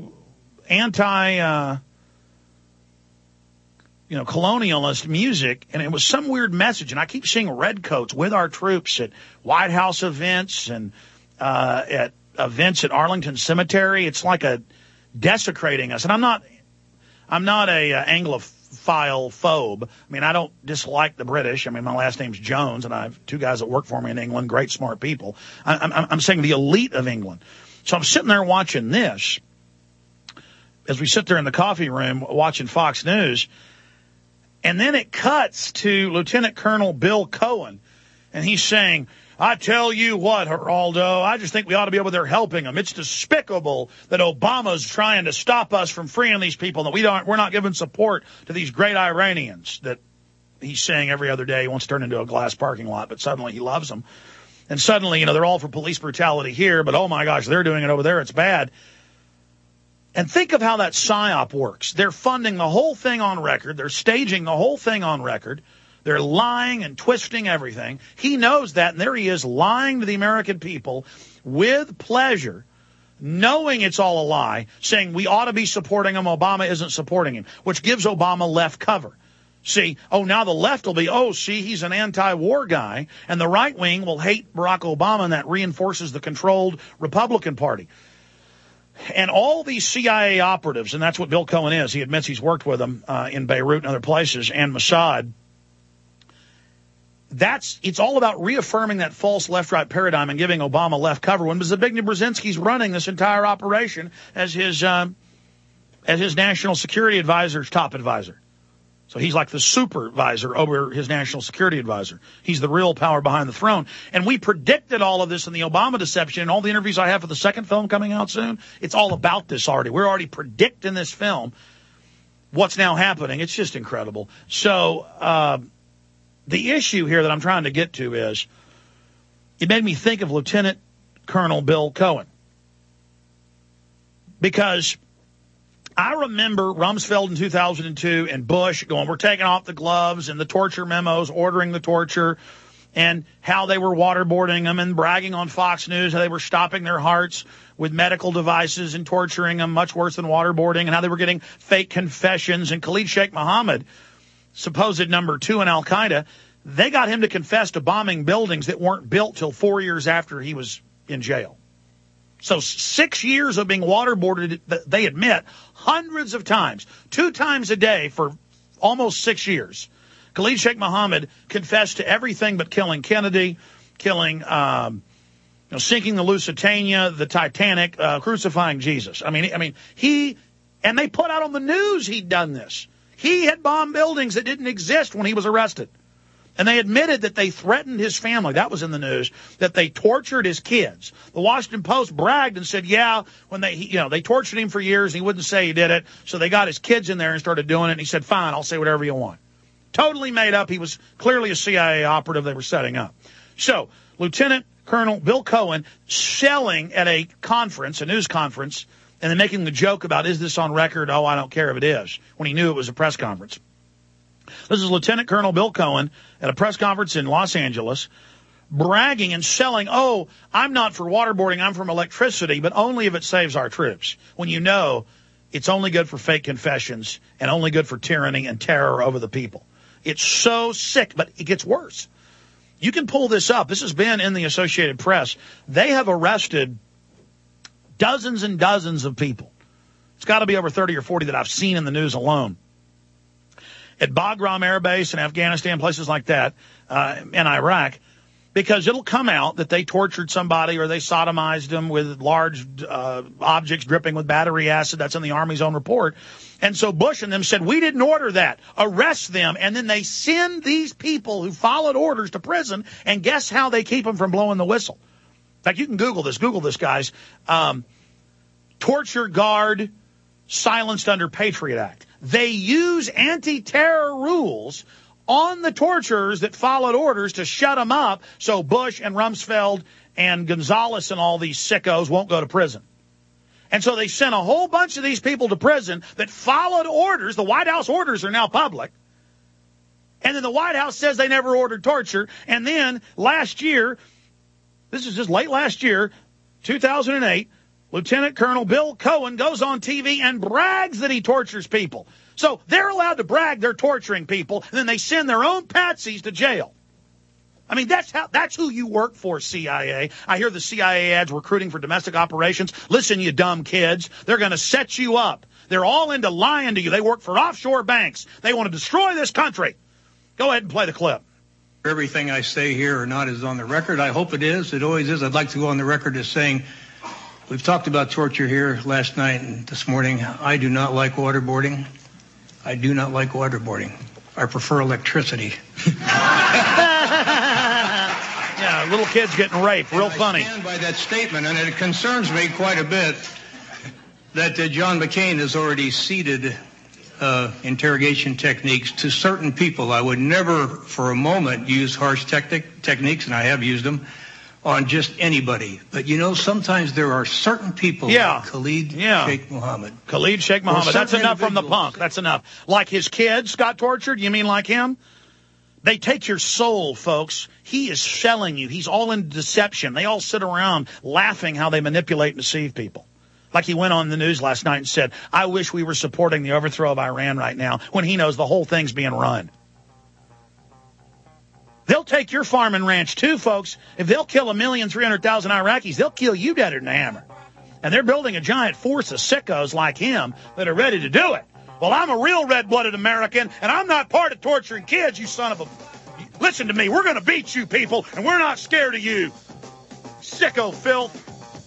colonialist music, and it was some weird message. And I keep seeing redcoats with our troops at White House events and at events at Arlington Cemetery. It's like a desecrating us. And I'm not a Anglophile phobe. I mean, I don't dislike the British. I mean, my last name's Jones, and I have 2 guys that work for me in England, great, smart people. I'm saying the elite of England. So I'm sitting there watching this as we sit there in the coffee room watching Fox News, and then it cuts to Lieutenant Colonel Bill Cohen, and he's saying, I tell you what, Geraldo, I just think we ought to be over there helping them. It's despicable that Obama's trying to stop us from freeing these people, that we're not giving support to these great Iranians that he's saying every other day he wants to turn into a glass parking lot, but suddenly he loves them. And suddenly, they're all for police brutality here, but oh my gosh, they're doing it over there. It's bad. And think of how that PSYOP works. They're funding the whole thing on record. They're staging the whole thing on record. They're lying and twisting everything. He knows that, and there he is lying to the American people with pleasure, knowing it's all a lie, saying we ought to be supporting him. Obama isn't supporting him, which gives Obama left cover. See, now the left will be, he's an anti-war guy, and the right wing will hate Barack Obama, and that reinforces the controlled Republican Party. And all these CIA operatives, and that's what Bill Cohen is. He admits he's worked with them in Beirut and other places, and Mossad. It's all about reaffirming that false left-right paradigm and giving Obama left cover. When Zbigniew Brzezinski's running this entire operation as his national security advisor's top advisor. So he's like the supervisor over his national security advisor. He's the real power behind the throne. And we predicted all of this in the Obama deception. And all the interviews I have for the second film coming out soon, it's all about this already. We're already predicting this film, what's now happening. It's just incredible. So the issue here that I'm trying to get to is, it made me think of Lieutenant Colonel Bill Cohen. Because I remember Rumsfeld in 2002 and Bush going, we're taking off the gloves, and the torture memos ordering the torture, and how they were waterboarding them and bragging on Fox News, how they were stopping their hearts with medical devices and torturing them much worse than waterboarding, and how they were getting fake confessions. And Khalid Sheikh Mohammed, supposed number 2 in Al-Qaeda, they got him to confess to bombing buildings that weren't built till 4 years after he was in jail. So 6 years of being waterboarded, they admit, hundreds of times, 2 times a day for almost 6 years. Khalid Sheikh Mohammed confessed to everything but killing Kennedy, sinking the Lusitania, the Titanic, crucifying Jesus. I mean, and they put out on the news he'd done this. He had bombed buildings that didn't exist when he was arrested. And they admitted that they threatened his family. That was in the news, that they tortured his kids. The Washington Post bragged and said, when they tortured him for years, and he wouldn't say he did it. So they got his kids in there and started doing it. And he said, fine, I'll say whatever you want. Totally made up. He was clearly a CIA operative they were setting up. So Lieutenant Colonel Bill Cohen selling at a conference, a news conference, and then making the joke about, is this on record? Oh, I don't care if it is, when he knew it was a press conference. This is Lieutenant Colonel Bill Cohen at a press conference in Los Angeles, bragging and selling, I'm not for waterboarding, I'm from electricity, but only if it saves our troops. When you know it's only good for fake confessions and only good for tyranny and terror over the people. It's so sick, but it gets worse. You can pull this up. This has been in the Associated Press. They have arrested dozens and dozens of people. It's got to be over 30 or 40 that I've seen in the news alone. At Bagram Air Base in Afghanistan, places like that, in Iraq, because it'll come out that they tortured somebody or they sodomized them with large objects dripping with battery acid. That's in the Army's own report. And so Bush and them said, we didn't order that. Arrest them. And then they send these people who followed orders to prison, and guess how they keep them from blowing the whistle? In fact, you can Google this, guys. Torture guard silenced under Patriot Act. They use anti-terror rules on the torturers that followed orders to shut them up so Bush and Rumsfeld and Gonzalez and all these sickos won't go to prison. And so they sent a whole bunch of these people to prison that followed orders. The White House orders are now public. And then the White House says they never ordered torture. And then last year, this is just late last year, 2008, Lieutenant Colonel Bill Cohen goes on TV and brags that he tortures people. So they're allowed to brag they're torturing people, and then they send their own patsies to jail. I mean, that's who you work for, CIA. I hear the CIA ads recruiting for domestic operations. Listen, you dumb kids. They're going to set you up. They're all into lying to you. They work for offshore banks. They want to destroy this country. Go ahead and play the clip. Everything I say here or not is on the record. I hope it is. It always is. I'd like to go on the record as saying we've talked about torture here last night and this morning. I do not like waterboarding. I do not like waterboarding. I prefer electricity. Yeah, little kids getting raped. Real funny. I stand by that statement, and it concerns me quite a bit that John McCain has already ceded interrogation techniques to certain people. I would never for a moment use harsh techniques, and I have used them, on just anybody. But, sometimes there are certain people like Khalid Sheikh Mohammed. Khalid Sheikh Mohammed. That's enough from the punk. That's enough. Like his kids got tortured? You mean like him? They take your soul, folks. He is selling you. He's all in deception. They all sit around laughing how they manipulate and deceive people. Like he went on the news last night and said, I wish we were supporting the overthrow of Iran right now, when he knows the whole thing's being run. They'll take your farm and ranch too, folks. If they'll kill 1,300,000 Iraqis, they'll kill you deader than a hammer. And they're building a giant force of sickos like him that are ready to do it. Well, I'm a real red-blooded American, and I'm not part of torturing kids, you son of a... Listen to me, we're going to beat you people, and we're not scared of you. Sicko filth.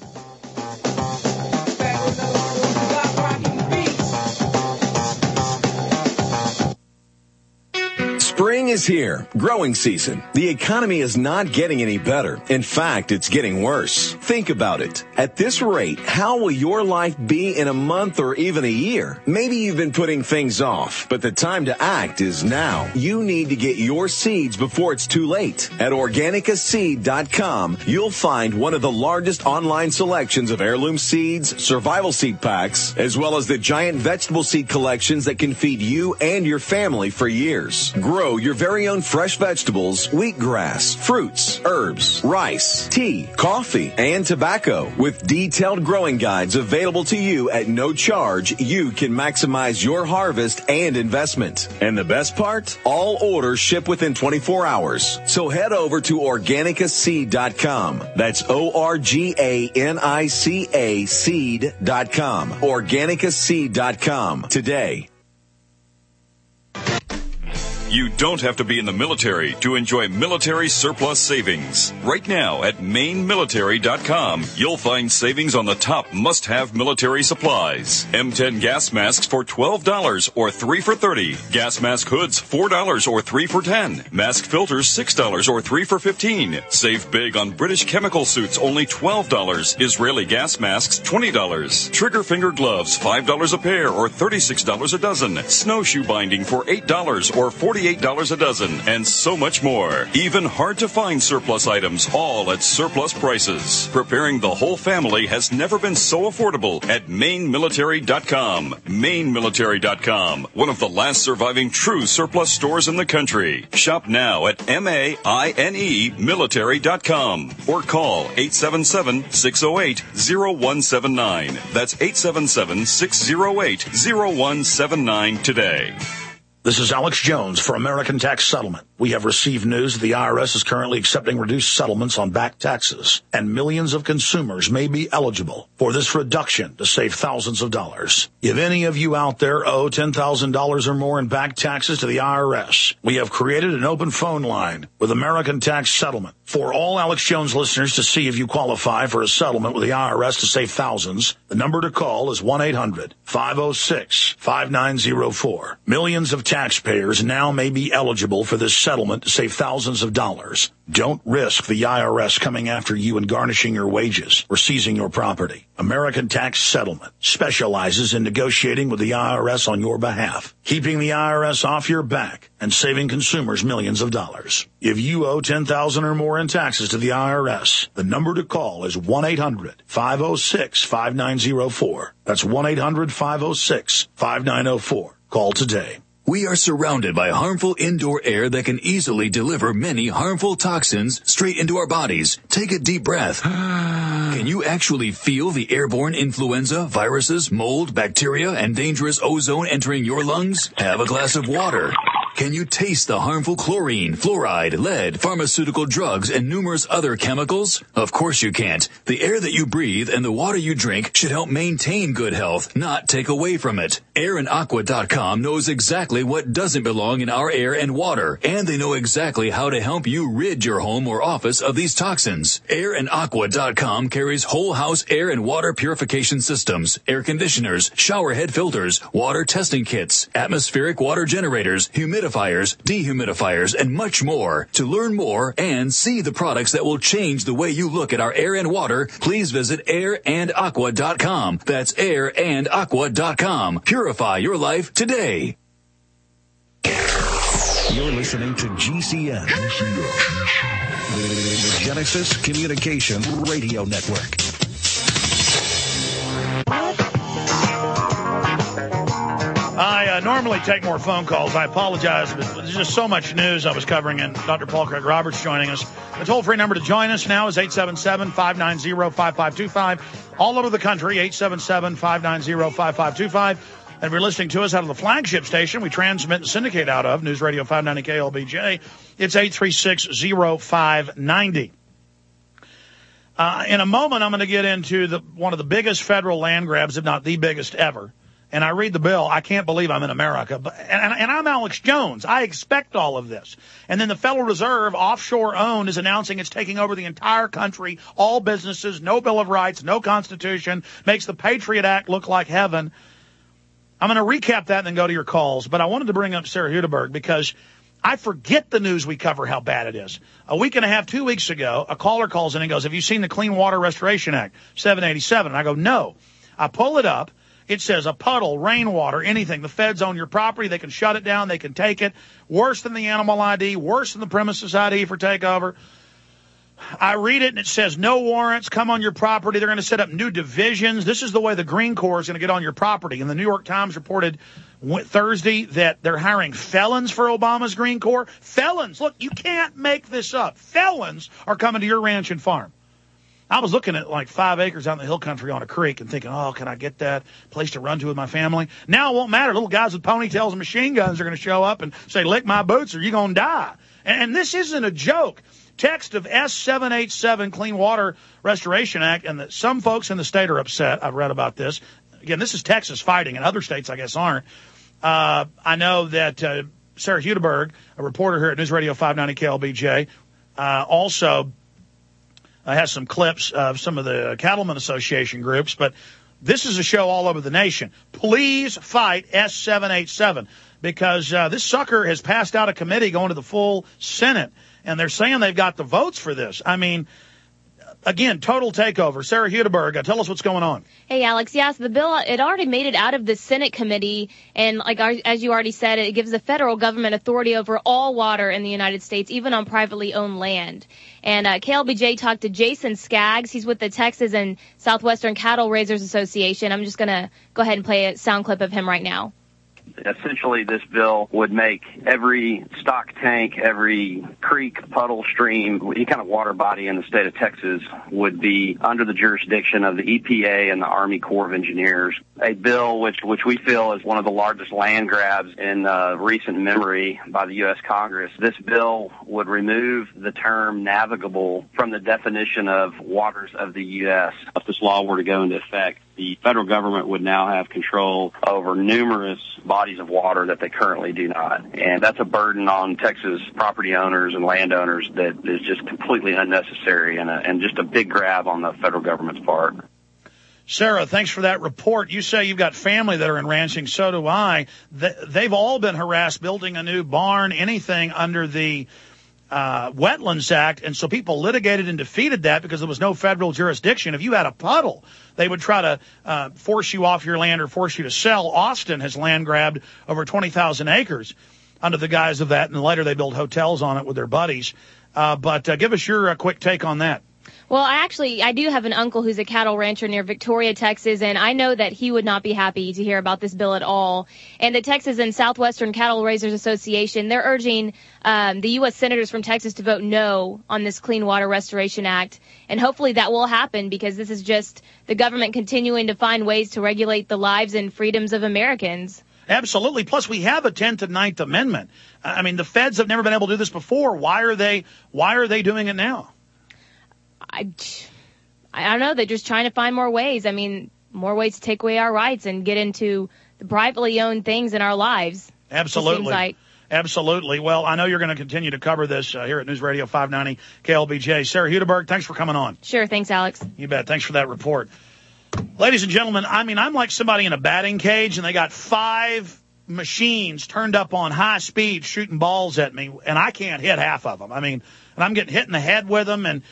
Spring is here. Growing season. The economy is not getting any better. In fact, it's getting worse. Think about it. At this rate, how will your life be in a month or even a year? Maybe you've been putting things off, but the time to act is now. You need to get your seeds before it's too late. At OrganicaSeed.com, you'll find one of the largest online selections of heirloom seeds, survival seed packs, as well as the giant vegetable seed collections that can feed you and your family for years. Grow your very own fresh vegetables, wheatgrass, fruits, herbs, rice, tea, coffee, and tobacco. With detailed growing guides available to you at no charge, you can maximize your harvest and investment. And the best part? All orders ship within 24 hours. So head over to OrganicaSeed.com. That's ORGANICA seed.com. OrganicaSeed.com today. You don't have to be in the military to enjoy military surplus savings. Right now at MaineMilitary.com, you'll find savings on the top must-have military supplies. M10 gas masks for $12 or 3 for $30. Gas mask hoods $4 or 3 for $10. Mask filters $6 or 3 for $15. Save big on British chemical suits, only $12. Israeli gas masks $20. Trigger finger gloves $5 a pair or $36 a dozen. Snowshoe binding for $8 or $48 a dozen, and so much more. Even hard-to-find surplus items, all at surplus prices. Preparing the whole family has never been so affordable at MaineMilitary.com. MaineMilitary.com, one of the last surviving true surplus stores in the country. Shop now at MaineMilitary.com or call 877-608-0179. That's 877-608-0179 today. This is Alex Jones for American Tax Settlement. We have received news that the IRS is currently accepting reduced settlements on back taxes, and millions of consumers may be eligible for this reduction to save thousands of dollars. If any of you out there owe $10,000 or more in back taxes to the IRS, we have created an open phone line with American Tax Settlement for all Alex Jones listeners to see if you qualify for a settlement with the IRS to save thousands. The number to call is 1-800-506-5904. Millions of taxpayers now may be eligible for this settlement to save thousands of dollars. Don't risk the IRS coming after you and garnishing your wages or seizing your property. American Tax Settlement specializes in negotiating with the IRS on your behalf, keeping the IRS off your back and saving consumers millions of dollars. If you owe $10,000 or more in taxes to the IRS, the number to call is 1-800-506-5904. That's 1-800-506-5904. Call today. We are surrounded by harmful indoor air that can easily deliver many harmful toxins straight into our bodies. Take a deep breath. Can you actually feel the airborne influenza, viruses, mold, bacteria, and dangerous ozone entering your lungs? Have a glass of water. Can you taste the harmful chlorine, fluoride, lead, pharmaceutical drugs, and numerous other chemicals? Of course you can't. The air that you breathe and the water you drink should help maintain good health, not take away from it. AirandAqua.com knows exactly what doesn't belong in our air and water, and they know exactly how to help you rid your home or office of these toxins. AirandAqua.com carries whole house air and water purification systems, air conditioners, shower head filters, water testing kits, atmospheric water generators, humidifiers, humidifiers, dehumidifiers, and much more. To learn more and see the products that will change the way you look at our air and water, please visit airandaqua.com. That's airandaqua.com. Purify your life today. You're listening to GCN, the Genesis Communication Radio Network. I normally take more phone calls. I apologize, but there's just so much news I was covering, and Dr. Paul Craig Roberts joining us. The toll-free number to join us now is 877-590-5525. All over the country, 877-590-5525. And if you're listening to us out of the flagship station we transmit and syndicate out of, News Radio 590 KLBJ, it's 836-0590. In a moment, I'm going to get into one of the biggest federal land grabs, if not the biggest ever. And I read the bill. I can't believe I'm in America. And I'm Alex Jones. I expect all of this. And then the Federal Reserve, offshore owned, is announcing it's taking over the entire country, all businesses, no Bill of Rights, no Constitution, makes the Patriot Act look like heaven. I'm going to recap that and then go to your calls. But I wanted to bring up Sarah Hudeberg because I forget the news we cover how bad it is. A week and a half, 2 weeks ago, a caller calls in and goes, have you seen the Clean Water Restoration Act, 787? And I go, no. I pull it up. It says a puddle, rainwater, anything. The feds own your property. They can shut it down. They can take it. Worse than the animal ID, worse than the premises ID for takeover. I read it, and it says no warrants, come on your property. They're going to set up new divisions. This is the way the Green Corps is going to get on your property. And the New York Times reported Thursday that they're hiring felons for Obama's Green Corps. Felons. Look, you can't make this up. Felons are coming to your ranch and farm. I was looking at like 5 acres out in the hill country on a creek and thinking, oh, can I get that place to run to with my family? Now it won't matter. Little guys with ponytails and machine guns are going to show up and say, lick my boots or you're going to die. And this isn't a joke. Text of S787 Clean Water Restoration Act, and some folks in the state are upset. I've read about this. Again, this is Texas fighting, and other states, I guess, aren't. I know that Sarah Hudeberg, a reporter here at News Radio 590 KLBJ, also has some clips of some of the Cattlemen Association groups, but this is a show all over the nation. Please fight S787 because this sucker has passed out a committee going to the full Senate, and they're saying they've got the votes for this. I mean, again, total takeover. Sarah Hudeberg, tell us what's going on. Hey, Alex. Yes, the bill, it already made it out of the Senate committee. And as you already said, it gives the federal government authority over all water in the United States, even on privately owned land. And KLBJ talked to Jason Skaggs. He's with the Texas and Southwestern Cattle Raisers Association. I'm just going to go ahead and play a sound clip of him right now. Essentially, this bill would make every stock tank, every creek, puddle, stream, any kind of water body in the state of Texas would be under the jurisdiction of the EPA and the Army Corps of Engineers. A bill which we feel is one of the largest land grabs in recent memory by the U.S. Congress. This bill would remove the term navigable from the definition of waters of the U.S. If this law were to go into effect, the federal government would now have control over numerous bodies of water that they currently do not. And that's a burden on Texas property owners and landowners that is just completely unnecessary and just a big grab on the federal government's part. Sarah, thanks for that report. You say you've got family that are in ranching. So do I. They've all been harassed building a new barn, anything under the Wetlands Act, and so people litigated and defeated that because there was no federal jurisdiction. If you had a puddle, they would try to force you off your land or force you to sell. Austin has land grabbed over 20,000 acres under the guise of that, and later they build hotels on it with their buddies. But give us your quick take on that. Well, I do have an uncle who's a cattle rancher near Victoria, Texas, and I know that he would not be happy to hear about this bill at all. And the Texas and Southwestern Cattle Raisers Association, they're urging the U.S. senators from Texas to vote no on this Clean Water Restoration Act. And hopefully that will happen because this is just the government continuing to find ways to regulate the lives and freedoms of Americans. Absolutely. Plus, we have a 10th and 9th Amendment. I mean, the feds have never been able to do this before. Why are they doing it now? I don't know. They're just trying to find more ways. I mean, more ways to take away our rights and get into the privately owned things in our lives. Absolutely. Absolutely. Well, I know you're going to continue to cover this here at News Radio 590 KLBJ. Sarah Hudeberg, thanks for coming on. Sure. Thanks, Alex. You bet. Thanks for that report. Ladies and gentlemen, I mean, I'm like somebody in a batting cage, and they got 5 machines turned up on high speed shooting balls at me, and I can't hit half of them. I mean, and I'm getting hit in the head with them, and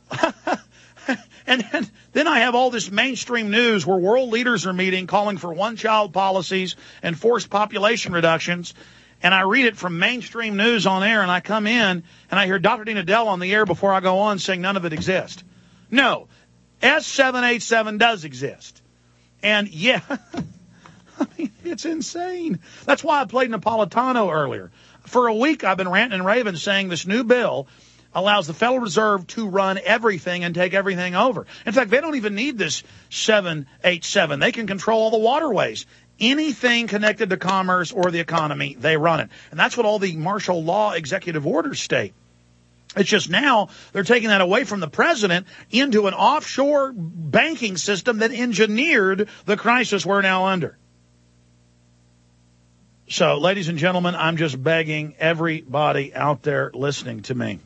and then I have all this mainstream news where world leaders are meeting calling for one-child policies and forced population reductions, and I read it from mainstream news on air, and I come in, and I hear Dr. Dean Adele on the air before I go on saying none of it exists. No, S787 does exist. And, yeah, I mean, it's insane. That's why I played Napolitano earlier. For a week, I've been ranting and raving saying this new bill allows the Federal Reserve to run everything and take everything over. In fact, they don't even need this 787. They can control all the waterways. Anything connected to commerce or the economy, they run it. And that's what all the martial law executive orders state. It's just now they're taking that away from the president into an offshore banking system that engineered the crisis we're now under. So, ladies and gentlemen, I'm just begging everybody out there listening to me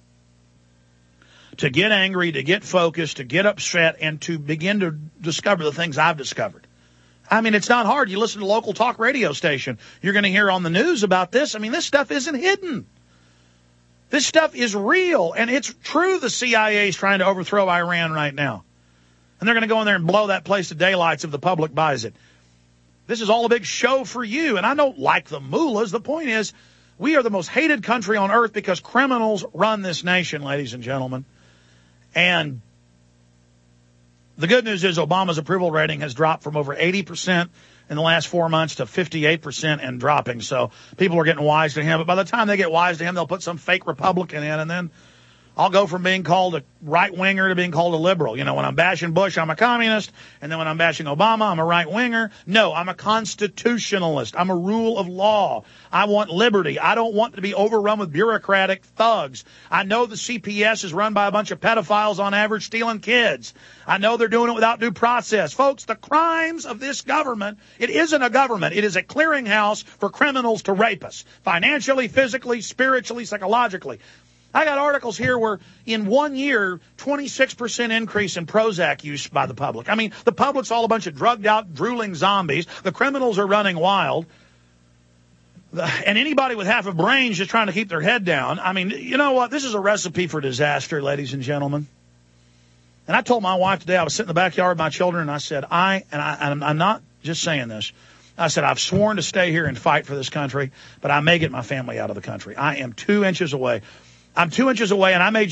to get angry, to get focused, to get upset, and to begin to discover the things I've discovered. I mean, it's not hard. You listen to a local talk radio station, you're going to hear on the news about this. I mean, this stuff isn't hidden. This stuff is real, and it's true the CIA is trying to overthrow Iran right now. And they're going to go in there and blow that place to daylights if the public buys it. This is all a big show for you, and I don't like the mullahs. The point is, we are the most hated country on earth because criminals run this nation, ladies and gentlemen. And the good news is Obama's approval rating has dropped from over 80% in the last 4 months to 58% and dropping. So people are getting wise to him. But by the time they get wise to him, they'll put some fake Republican in, and then I'll go from being called a right-winger to being called a liberal. You know, when I'm bashing Bush, I'm a communist. And then when I'm bashing Obama, I'm a right-winger. No, I'm a constitutionalist. I'm a rule of law. I want liberty. I don't want to be overrun with bureaucratic thugs. I know the CPS is run by a bunch of pedophiles on average stealing kids. I know they're doing it without due process. Folks, the crimes of this government, it isn't a government. It is a clearinghouse for criminals to rape us. Financially, physically, spiritually, psychologically. I got articles here where in 1 year, 26% increase in Prozac use by the public. I mean, the public's all a bunch of drugged out, drooling zombies. The criminals are running wild. And anybody with half a brain is just trying to keep their head down. I mean, you know what? This is a recipe for disaster, ladies and gentlemen. And I told my wife today, I was sitting in the backyard with my children, and I said, I'm not just saying this. I said, I've sworn to stay here and fight for this country, but I may get my family out of the country. I am 2 inches away. I'm 2 inches away, and I may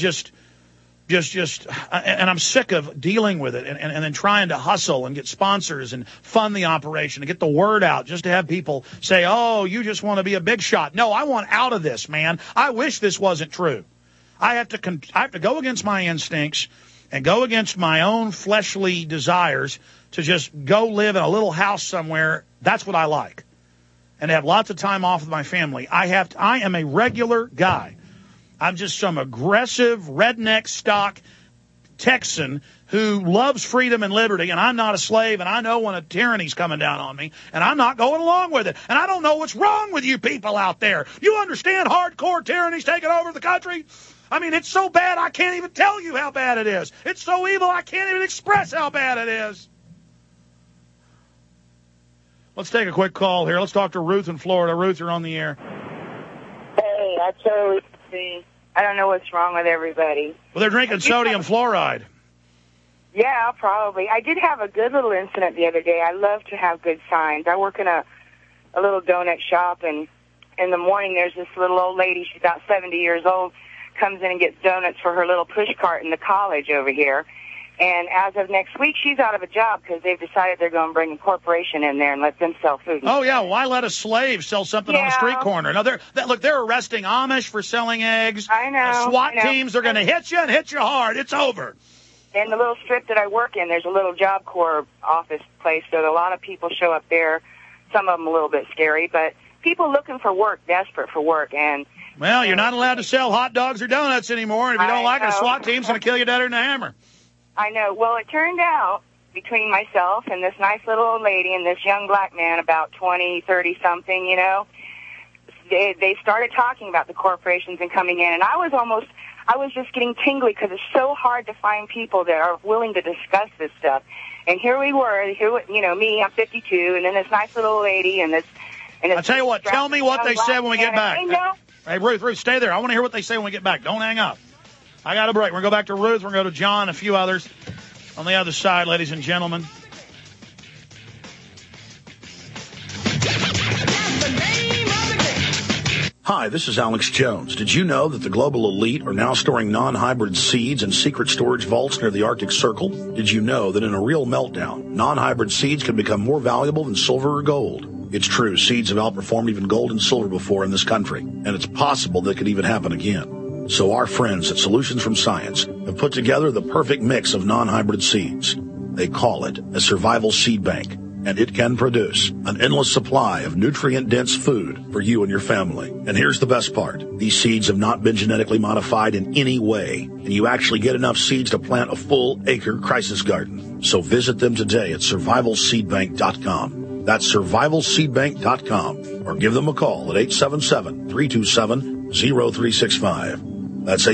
and I'm sick of dealing with it and then trying to hustle and get sponsors and fund the operation and get the word out just to have people say, oh, you just want to be a big shot. No, I want out of this, man. I wish this wasn't true. I have to go against my instincts and go against my own fleshly desires to just go live in a little house somewhere. That's what I like. And have lots of time off with my family. I am a regular guy. I'm just some aggressive, redneck stock Texan who loves freedom and liberty, and I'm not a slave, and I know when a tyranny's coming down on me, and I'm not going along with it. And I don't know what's wrong with you people out there. You understand hardcore tyranny's taking over the country? I mean, it's so bad I can't even tell you how bad it is. It's so evil I can't even express how bad it is. Let's take a quick call here. Let's talk to Ruth in Florida. Ruth, you're on the air. Hey, I totally see. I don't know what's wrong with everybody. Well, they're drinking sodium fluoride. Yeah, probably. I did have a good little incident the other day. I love to have good signs. I work in a little donut shop, and in the morning there's this little old lady. She's about 70 years old, comes in and gets donuts for her little push cart in the college over here. And as of next week, she's out of a job because they've decided they're going to bring a corporation in there and let them sell food. Oh, yeah. Why let a slave sell something on the street corner? No, they're arresting Amish for selling eggs. I know. SWAT teams, they're going to hit you and hit you hard. It's over. In the little strip that I work in, there's a little Job Corps office place, so a lot of people show up there. Some of them a little bit scary, but people looking for work, desperate for work. Well, you're not allowed to sell hot dogs or donuts anymore, and if you don't like it, a SWAT team's going to kill you deader than a hammer. I know. Well, it turned out, between myself and this nice little old lady and this young black man, about 20, 30-something, you know, they started talking about the corporations and coming in, and I was just getting tingly because it's so hard to find people that are willing to discuss this stuff. And here we were, me, I'm 52, and then this nice little old lady and And I'll tell you what, tell me what they said when we get back. Hey, Ruth, stay there. I want to hear what they say when we get back. Don't hang up. I got a break. We're going to go back to Ruth. We're going to go to John, a few others on the other side, ladies and gentlemen. Hi, this is Alex Jones. Did you know that the global elite are now storing non-hybrid seeds in secret storage vaults near the Arctic Circle? Did you know that in a real meltdown, non-hybrid seeds can become more valuable than silver or gold? It's true, seeds have outperformed even gold and silver before in this country, and it's possible that could even happen again. So our friends at Solutions from Science have put together the perfect mix of non-hybrid seeds. They call it a survival seed bank, and it can produce an endless supply of nutrient-dense food for you and your family. And here's the best part. These seeds have not been genetically modified in any way, and you actually get enough seeds to plant a full-acre crisis garden. So visit them today at survivalseedbank.com. That's survivalseedbank.com, or give them a call at 877-327-0365. That's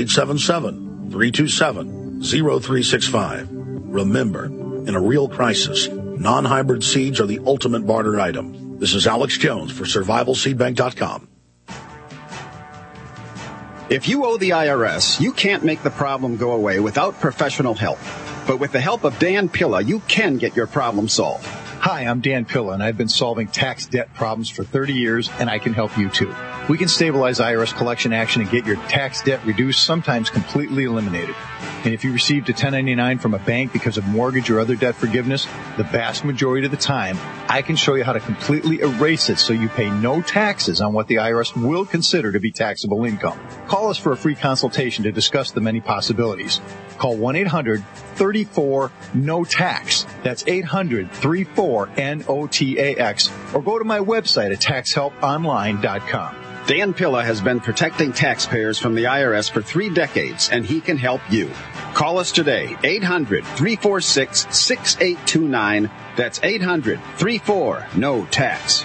877-327-0365. Remember, in a real crisis, non-hybrid seeds are the ultimate barter item. This is Alex Jones for survivalseedbank.com. If you owe the IRS, you can't make the problem go away without professional help. But with the help of Dan Pilla, you can get your problem solved. Hi, I'm Dan Pilla, and I've been solving tax debt problems for 30 years, and I can help you too. We can stabilize IRS collection action and get your tax debt reduced, sometimes completely eliminated. And if you received a 1099 from a bank because of mortgage or other debt forgiveness, the vast majority of the time, I can show you how to completely erase it so you pay no taxes on what the IRS will consider to be taxable income. Call us for a free consultation to discuss the many possibilities. Call 1-800-34-NO-TAX. That's 800-34-NOTAX. Or go to my website at taxhelponline.com. Dan Pilla has been protecting taxpayers from the IRS for 3 decades, and he can help you. Call us today, 800-346-6829. That's 800-34-NO-TAX.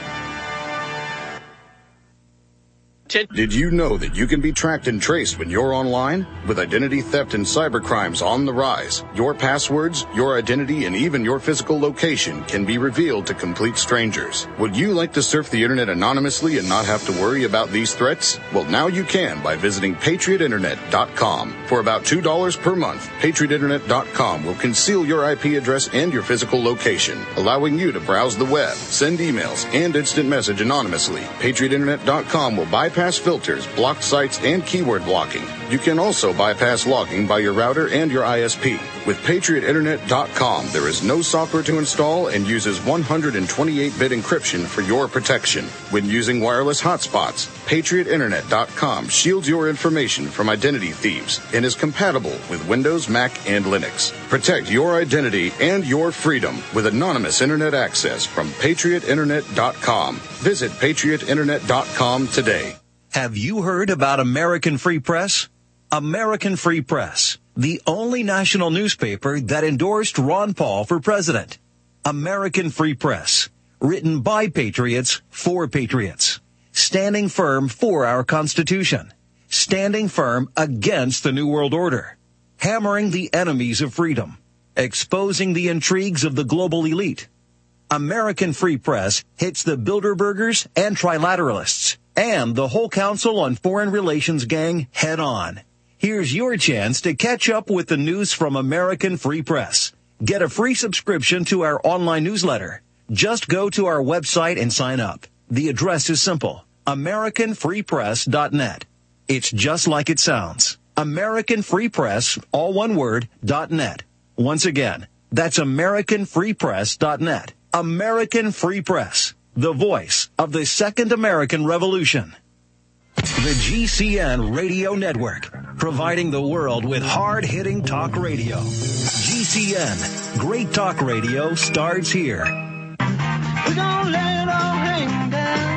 Did you know that you can be tracked and traced when you're online? With identity theft and cybercrimes on the rise, your passwords, your identity, and even your physical location can be revealed to complete strangers. Would you like to surf the internet anonymously and not have to worry about these threats? Well, now you can by visiting PatriotInternet.com. For about $2 per month, PatriotInternet.com will conceal your IP address and your physical location, allowing you to browse the web, send emails, and instant message anonymously. PatriotInternet.com will bypass filters, blocked sites, and keyword blocking. You can also bypass logging by your router and your ISP. With PatriotInternet.com, there is no software to install and uses 128-bit encryption for your protection. When using wireless hotspots, PatriotInternet.com shields your information from identity thieves and is compatible with Windows, Mac, and Linux. Protect your identity and your freedom with anonymous internet access from PatriotInternet.com. Visit PatriotInternet.com today. Have you heard about American Free Press? American Free Press, the only national newspaper that endorsed Ron Paul for president. American Free Press, written by patriots for patriots, standing firm for our Constitution, standing firm against the New World Order, hammering the enemies of freedom, exposing the intrigues of the global elite. American Free Press hits the Bilderbergers and Trilateralists and the whole Council on Foreign Relations gang head on. Here's your chance to catch up with the news from American Free Press. Get a free subscription to our online newsletter. Just go to our website and sign up. The address is simple, AmericanFreePress.net. It's just like it sounds. American Free Press, all one word, .net. Once again, that's AmericanFreePress.net. American Free Press, the voice of the Second American Revolution. The GCN Radio Network, providing the world with hard-hitting talk radio. GCN, great talk radio starts here. We're gonna let it all hang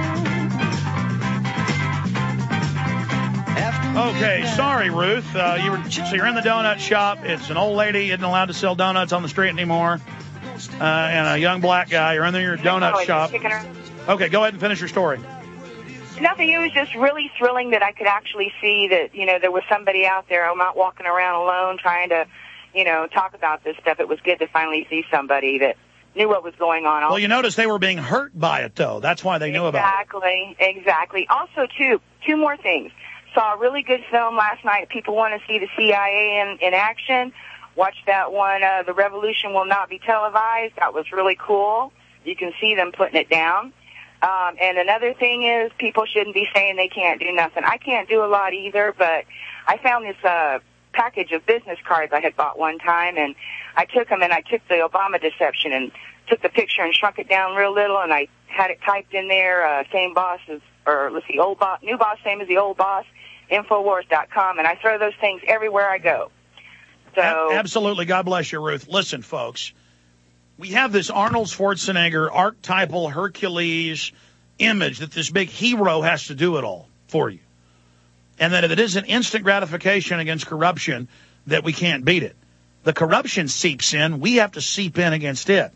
down. Okay, sorry, Ruth. You're in the donut shop. It's an old lady isn't allowed to sell donuts on the street anymore, and a young black guy. You're in your donut shop. Okay, go ahead and finish your story. Nothing. It was just really thrilling that I could actually see that, there was somebody out there. I'm not walking around alone trying to, talk about this stuff. It was good to finally see somebody that what was going on. Well, you notice they were being hurt by it, though. That's why they knew about it. Exactly. Also, two more things. Saw a really good film last night. People want to see the CIA in action. Watch that one, The Revolution Will Not Be Televised. That was really cool. You can see them putting it down. And another thing is people shouldn't be saying they can't do nothing. I can't do a lot either, but I found this package of business cards I had bought one time, and I took them and I took the Obama deception and took the picture and shrunk it down real little, and I had it typed in there, same boss as, or let's see, old boss, new boss, same as the old boss, Infowars.com, and I throw those things everywhere I go. So absolutely. God bless you, Ruth. Listen, folks, we have this Arnold Schwarzenegger archetypal Hercules image that this big hero has to do it all for you. And that if it isn't instant gratification against corruption, that we can't beat it. The corruption seeps in. We have to seep in against it.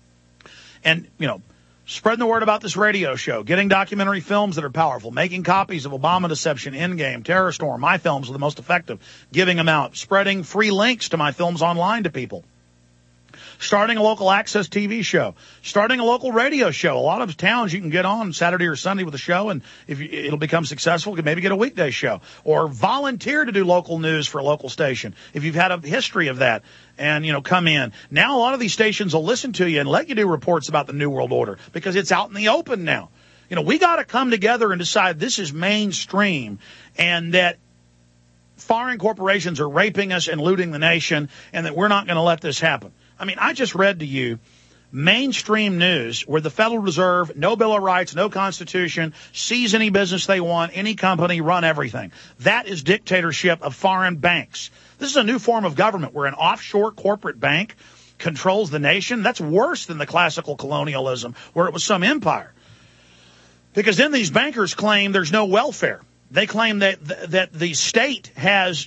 And, spreading the word about this radio show, getting documentary films that are powerful, making copies of Obama Deception, Endgame, Terror Storm, my films are the most effective, giving them out, spreading free links to my films online to people. Starting a local access TV show, starting a local radio show. A lot of towns you can get on Saturday or Sunday with a show, and if it'll become successful, you can maybe get a weekday show. Or volunteer to do local news for a local station if you've had a history of that, and, come in. Now a lot of these stations will listen to you and let you do reports about the New World Order because it's out in the open now. We got to come together and decide this is mainstream and that foreign corporations are raping us and looting the nation and that we're not going to let this happen. I just read to you mainstream news where the Federal Reserve, no Bill of Rights, no Constitution, seize any business they want, any company, run everything. That is dictatorship of foreign banks. This is a new form of government where an offshore corporate bank controls the nation. That's worse than the classical colonialism where it was some empire. Because then these bankers claim there's no welfare. They claim that the state has,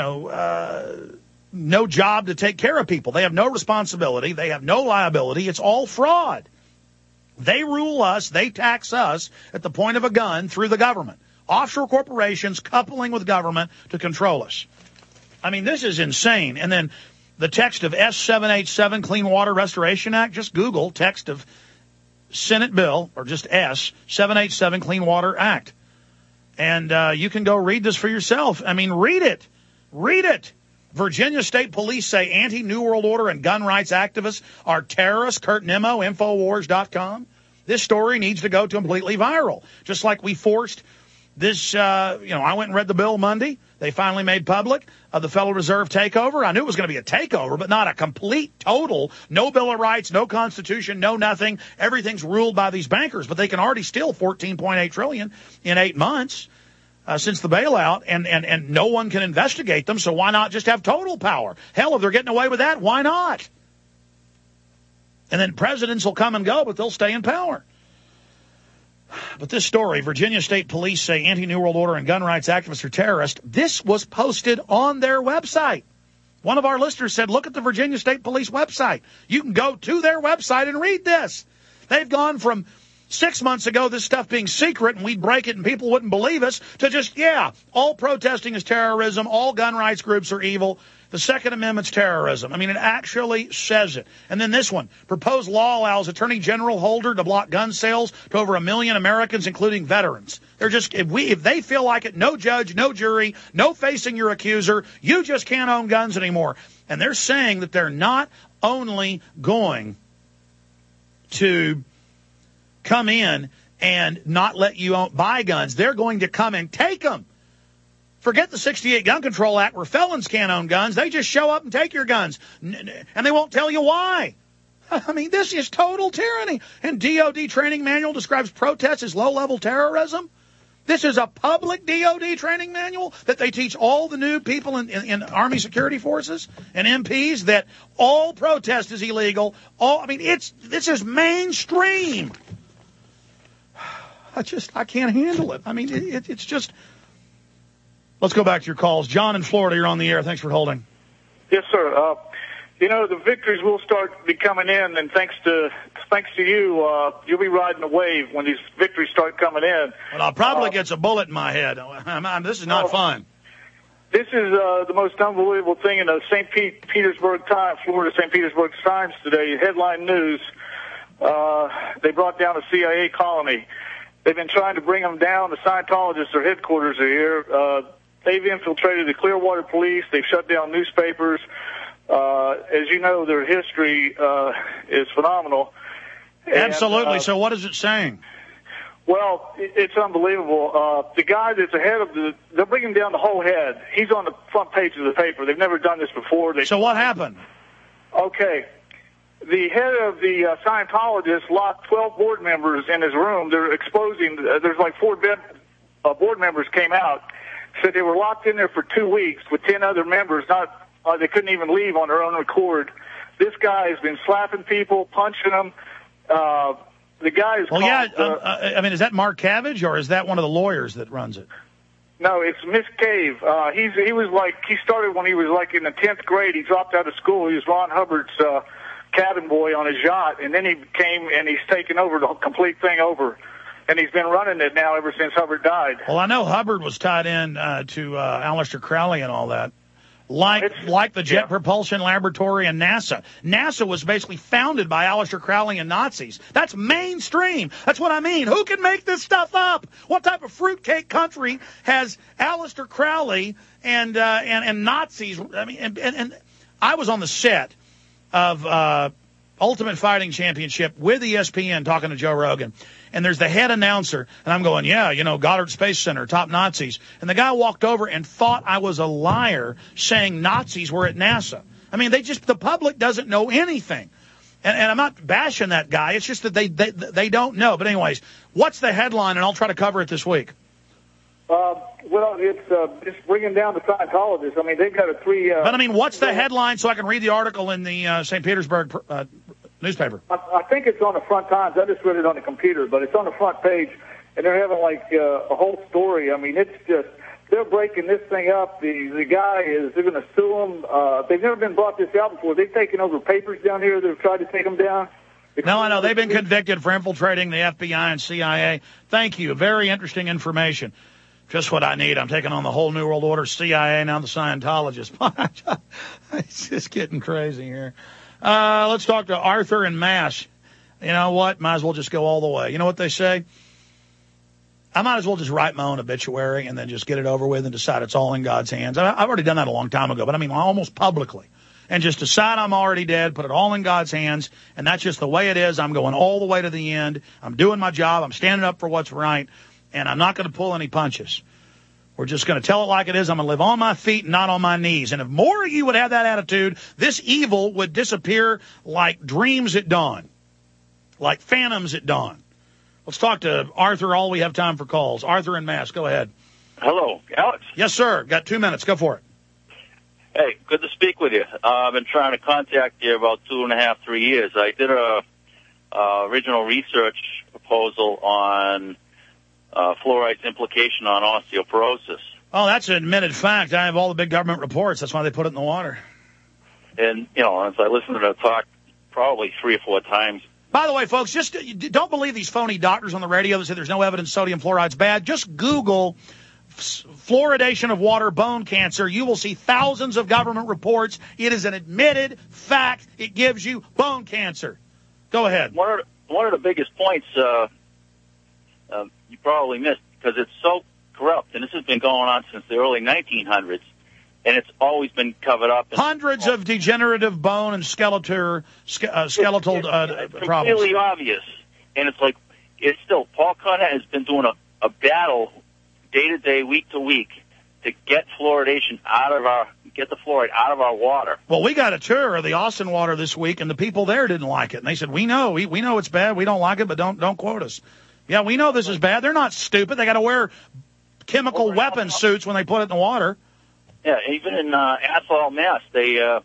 no job to take care of people. They have no responsibility. They have no liability. It's all fraud. They rule us. They tax us at the point of a gun through the government. Offshore corporations coupling with government to control us. This is insane. And then the text of S787 Clean Water Restoration Act, just Google text of Senate bill, or just S787 Clean Water Act. And you can go read this for yourself. Read it. Read it. Virginia State Police say anti-New World Order and gun rights activists are terrorists. Kurt Nimmo, Infowars.com. This story needs to go completely viral. Just like we forced this, I went and read the bill Monday. They finally made public the Federal Reserve takeover. I knew it was going to be a takeover, but not a complete, total, no Bill of Rights, no Constitution, no nothing. Everything's ruled by these bankers, but they can already steal $14.8 trillion in 8 months. Since the bailout, and no one can investigate them, so why not just have total power? Hell, if they're getting away with that, why not? And then presidents will come and go, but they'll stay in power. But this story, Virginia State Police say anti-New World Order and gun rights activists are terrorists. This was posted on their website. One of our listeners said, look at the Virginia State Police website. You can go to their website and read this. They've gone from 6 months ago, this stuff being secret and we'd break it and people wouldn't believe us, to just, all protesting is terrorism, all gun rights groups are evil, the Second Amendment's terrorism. It actually says it. And then this one, proposed law allows Attorney General Holder to block gun sales to over 1 million Americans, including veterans. They're just, if they feel like it, no judge, no jury, no facing your accuser, you just can't own guns anymore. And they're saying that they're not only going to come in and not let you buy guns. They're going to come and take them. Forget the 68 Gun Control Act where felons can't own guns. They just show up and take your guns. And they won't tell you why. This is total tyranny. And DOD training manual describes protests as low-level terrorism. This is a public DOD training manual that they teach all the new people in Army security forces and MPs that all protest is illegal. This is mainstream. I can't handle it. It's just... Let's go back to your calls. John in Florida, you're on the air. Thanks for holding. Yes, sir. The victories will start be coming in, and thanks to you, you'll be riding the wave when these victories start coming in. Well, I'll probably get a bullet in my head. This is not fun. This is the most unbelievable thing in the St. Petersburg Times, Florida St. Petersburg Times today. Headline news, they brought down a CIA colony. They've been trying to bring them down. The Scientologists, their headquarters are here. They've infiltrated the Clearwater police. They've shut down newspapers. As you know, their history is phenomenal. Absolutely. And, so what is it saying? Well, it's unbelievable. The guy that's the head of they're bringing down the whole head. He's on the front page of the paper. They've never done this before. So what happened? Okay. The head of the Scientologists locked 12 board members in his room. They're exposing, there's like 4 board members came out, said they were locked in there for 2 weeks with 10 other members. They couldn't even leave on their own accord. This guy has been slapping people, punching them. The guy is I mean, is that Mark Cabbage, or is that one of the lawyers that runs it? No, it's Miss Cave. He started when he was like in the 10th grade. He dropped out of school. He was Ron Hubbard's cabin boy on his yacht, and then he came and he's taken over the complete thing over. And he's been running it now ever since Hubbard died. Well, I know Hubbard was tied in to Aleister Crowley and all that. Like the Jet Propulsion Laboratory and NASA. NASA was basically founded by Aleister Crowley and Nazis. That's mainstream. That's what I mean. Who can make this stuff up? What type of fruitcake country has Aleister Crowley and Nazis? I mean, and I was on the set of Ultimate Fighting Championship with ESPN talking to Joe Rogan. And there's the head announcer, and I'm going, Goddard Space Center, top Nazis. And the guy walked over and thought I was a liar saying Nazis were at NASA. I mean, the public doesn't know anything. And I'm not bashing that guy. It's just that they don't know. But anyways, what's the headline? And I'll try to cover it this week. Well, it's bringing down the Scientologists. I mean, they've got a 3... but, I mean, what's the headline so I can read the article in the St. Petersburg newspaper? I think it's on the front Times. I just read it on the computer, but it's on the front page, and they're having, a whole story. I mean, it's just... They're breaking this thing up. The guy they're going to sue him. They've never been brought this out before. They've taken over papers down here. They've tried to take them down. No, I know. They've been convicted for infiltrating the FBI and CIA. Thank you. Very interesting information. Just what I need. I'm taking on the whole New World Order, CIA, now the Scientologists. It's just getting crazy here. Let's talk to Arthur and Mass. You know what? Might as well just go all the way. You know what they say? I might as well just write my own obituary and then just get it over with and decide it's all in God's hands. I've already done that a long time ago, but I mean almost publicly. And just decide I'm already dead, put it all in God's hands, and that's just the way it is. I'm going all the way to the end. I'm doing my job. I'm standing up for what's right. And I'm not going to pull any punches. We're just going to tell it like it is. I'm going to live on my feet and not on my knees. And if more of you would have that attitude, this evil would disappear like dreams at dawn, like phantoms at dawn. Let's talk to Arthur. All we have time for calls. Arthur and Mass, go ahead. Hello, Alex. Yes, sir. Got 2 minutes. Go for it. Hey, good to speak with you. I've been trying to contact you about 2.5, 3 years. I did a original research proposal on fluoride's implication on osteoporosis. Oh, that's an admitted fact. I have all the big government reports. That's why they put it in the water. And, as I listened to the talk probably 3 or 4 times. By the way, folks, just don't believe these phony doctors on the radio that say there's no evidence sodium fluoride's bad. Just Google fluoridation of water, bone cancer. You will see thousands of government reports. It is an admitted fact. It gives you bone cancer. Go ahead. One of the biggest points you probably missed, because it's so corrupt, and this has been going on since the early 1900s, and it's always been covered up. Hundreds of degenerative bone and skeletal it's problems. Completely obvious, and it's still, Paul Conrad has been doing a battle day to day, week to week, to get fluoridation get the fluoride out of our water. Well, we got a tour of the Austin water this week, and the people there didn't like it, and they said, we know it's bad, we don't like it, but don't quote us. Yeah, we know this is bad. They're not stupid. They got to wear chemical weapon suits when they put it in the water. Yeah, even in Athol, Mass, it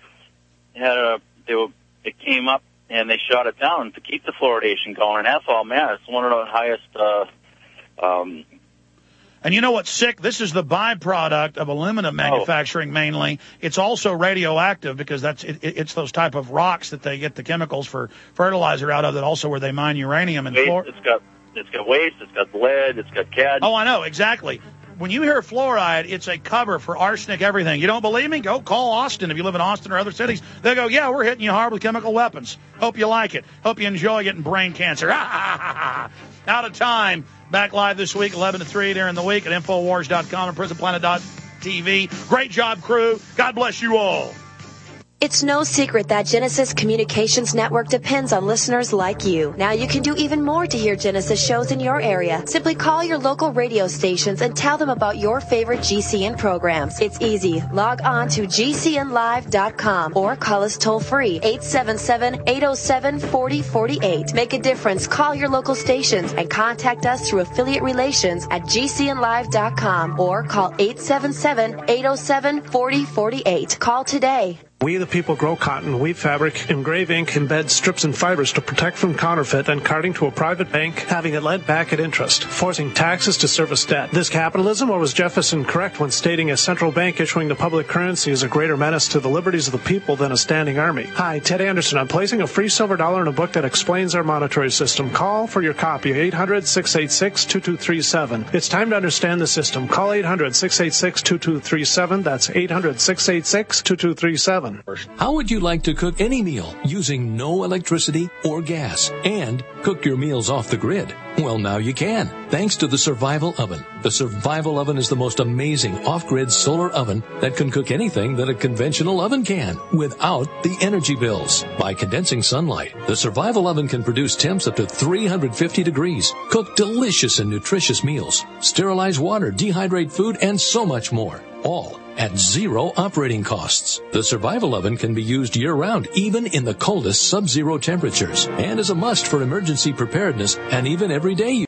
came up and they shot it down to keep the fluoridation going. In Athol, Mass, one of the highest. And you know what's sick? This is the byproduct of aluminum manufacturing mainly. It's also radioactive because it's those type of rocks that they get the chemicals for fertilizer out of, that also where they mine uranium and It's got waste, it's got lead, it's got cadmium. Oh, I know, exactly. when you hear fluoride, it's a cover for arsenic everything. You don't believe me? Go call Austin if you live in Austin or other cities. They'll go, yeah, we're hitting you hard with chemical weapons. Hope you like it. Hope you enjoy getting brain cancer. Out of time. Back live this week, 11 to 3 during the week at Infowars.com and PrisonPlanet.tv. Great job, crew. God bless you all. It's no secret that Genesis Communications Network depends on listeners like you. Now you can do even more to hear Genesis shows in your area. Simply call your local radio stations and tell them about your favorite GCN programs. It's easy. Log on to GCNlive.com or call us toll free, 877-807-4048. Make a difference. Call your local stations and contact us through affiliate relations at GCNlive.com or call 877-807-4048. Call today. We the people grow cotton, weave fabric, engrave ink, embed strips and fibers to protect from counterfeit and carting to a private bank, having it lent back at interest, forcing taxes to service debt. This capitalism, or was Jefferson correct when stating a central bank issuing the public currency is a greater menace to the liberties of the people than a standing army? Hi, Ted Anderson. I'm placing a free silver dollar in a book that explains our monetary system. Call for your copy, 800-686-2237. It's time to understand the system. Call 800-686-2237. That's 800-686-2237. How would you like to cook any meal using no electricity or gas and cook your meals off the grid? Well, now you can, thanks to the Survival Oven. The Survival Oven is the most amazing off-grid solar oven that can cook anything that a conventional oven can without the energy bills. By condensing sunlight, the Survival Oven can produce temps up to 350 degrees, cook delicious and nutritious meals, sterilize water, dehydrate food, and so much more. All at zero operating costs. The Survival Oven can be used year-round, even in the coldest sub-zero temperatures, and is a must for emergency preparedness and even everyday use.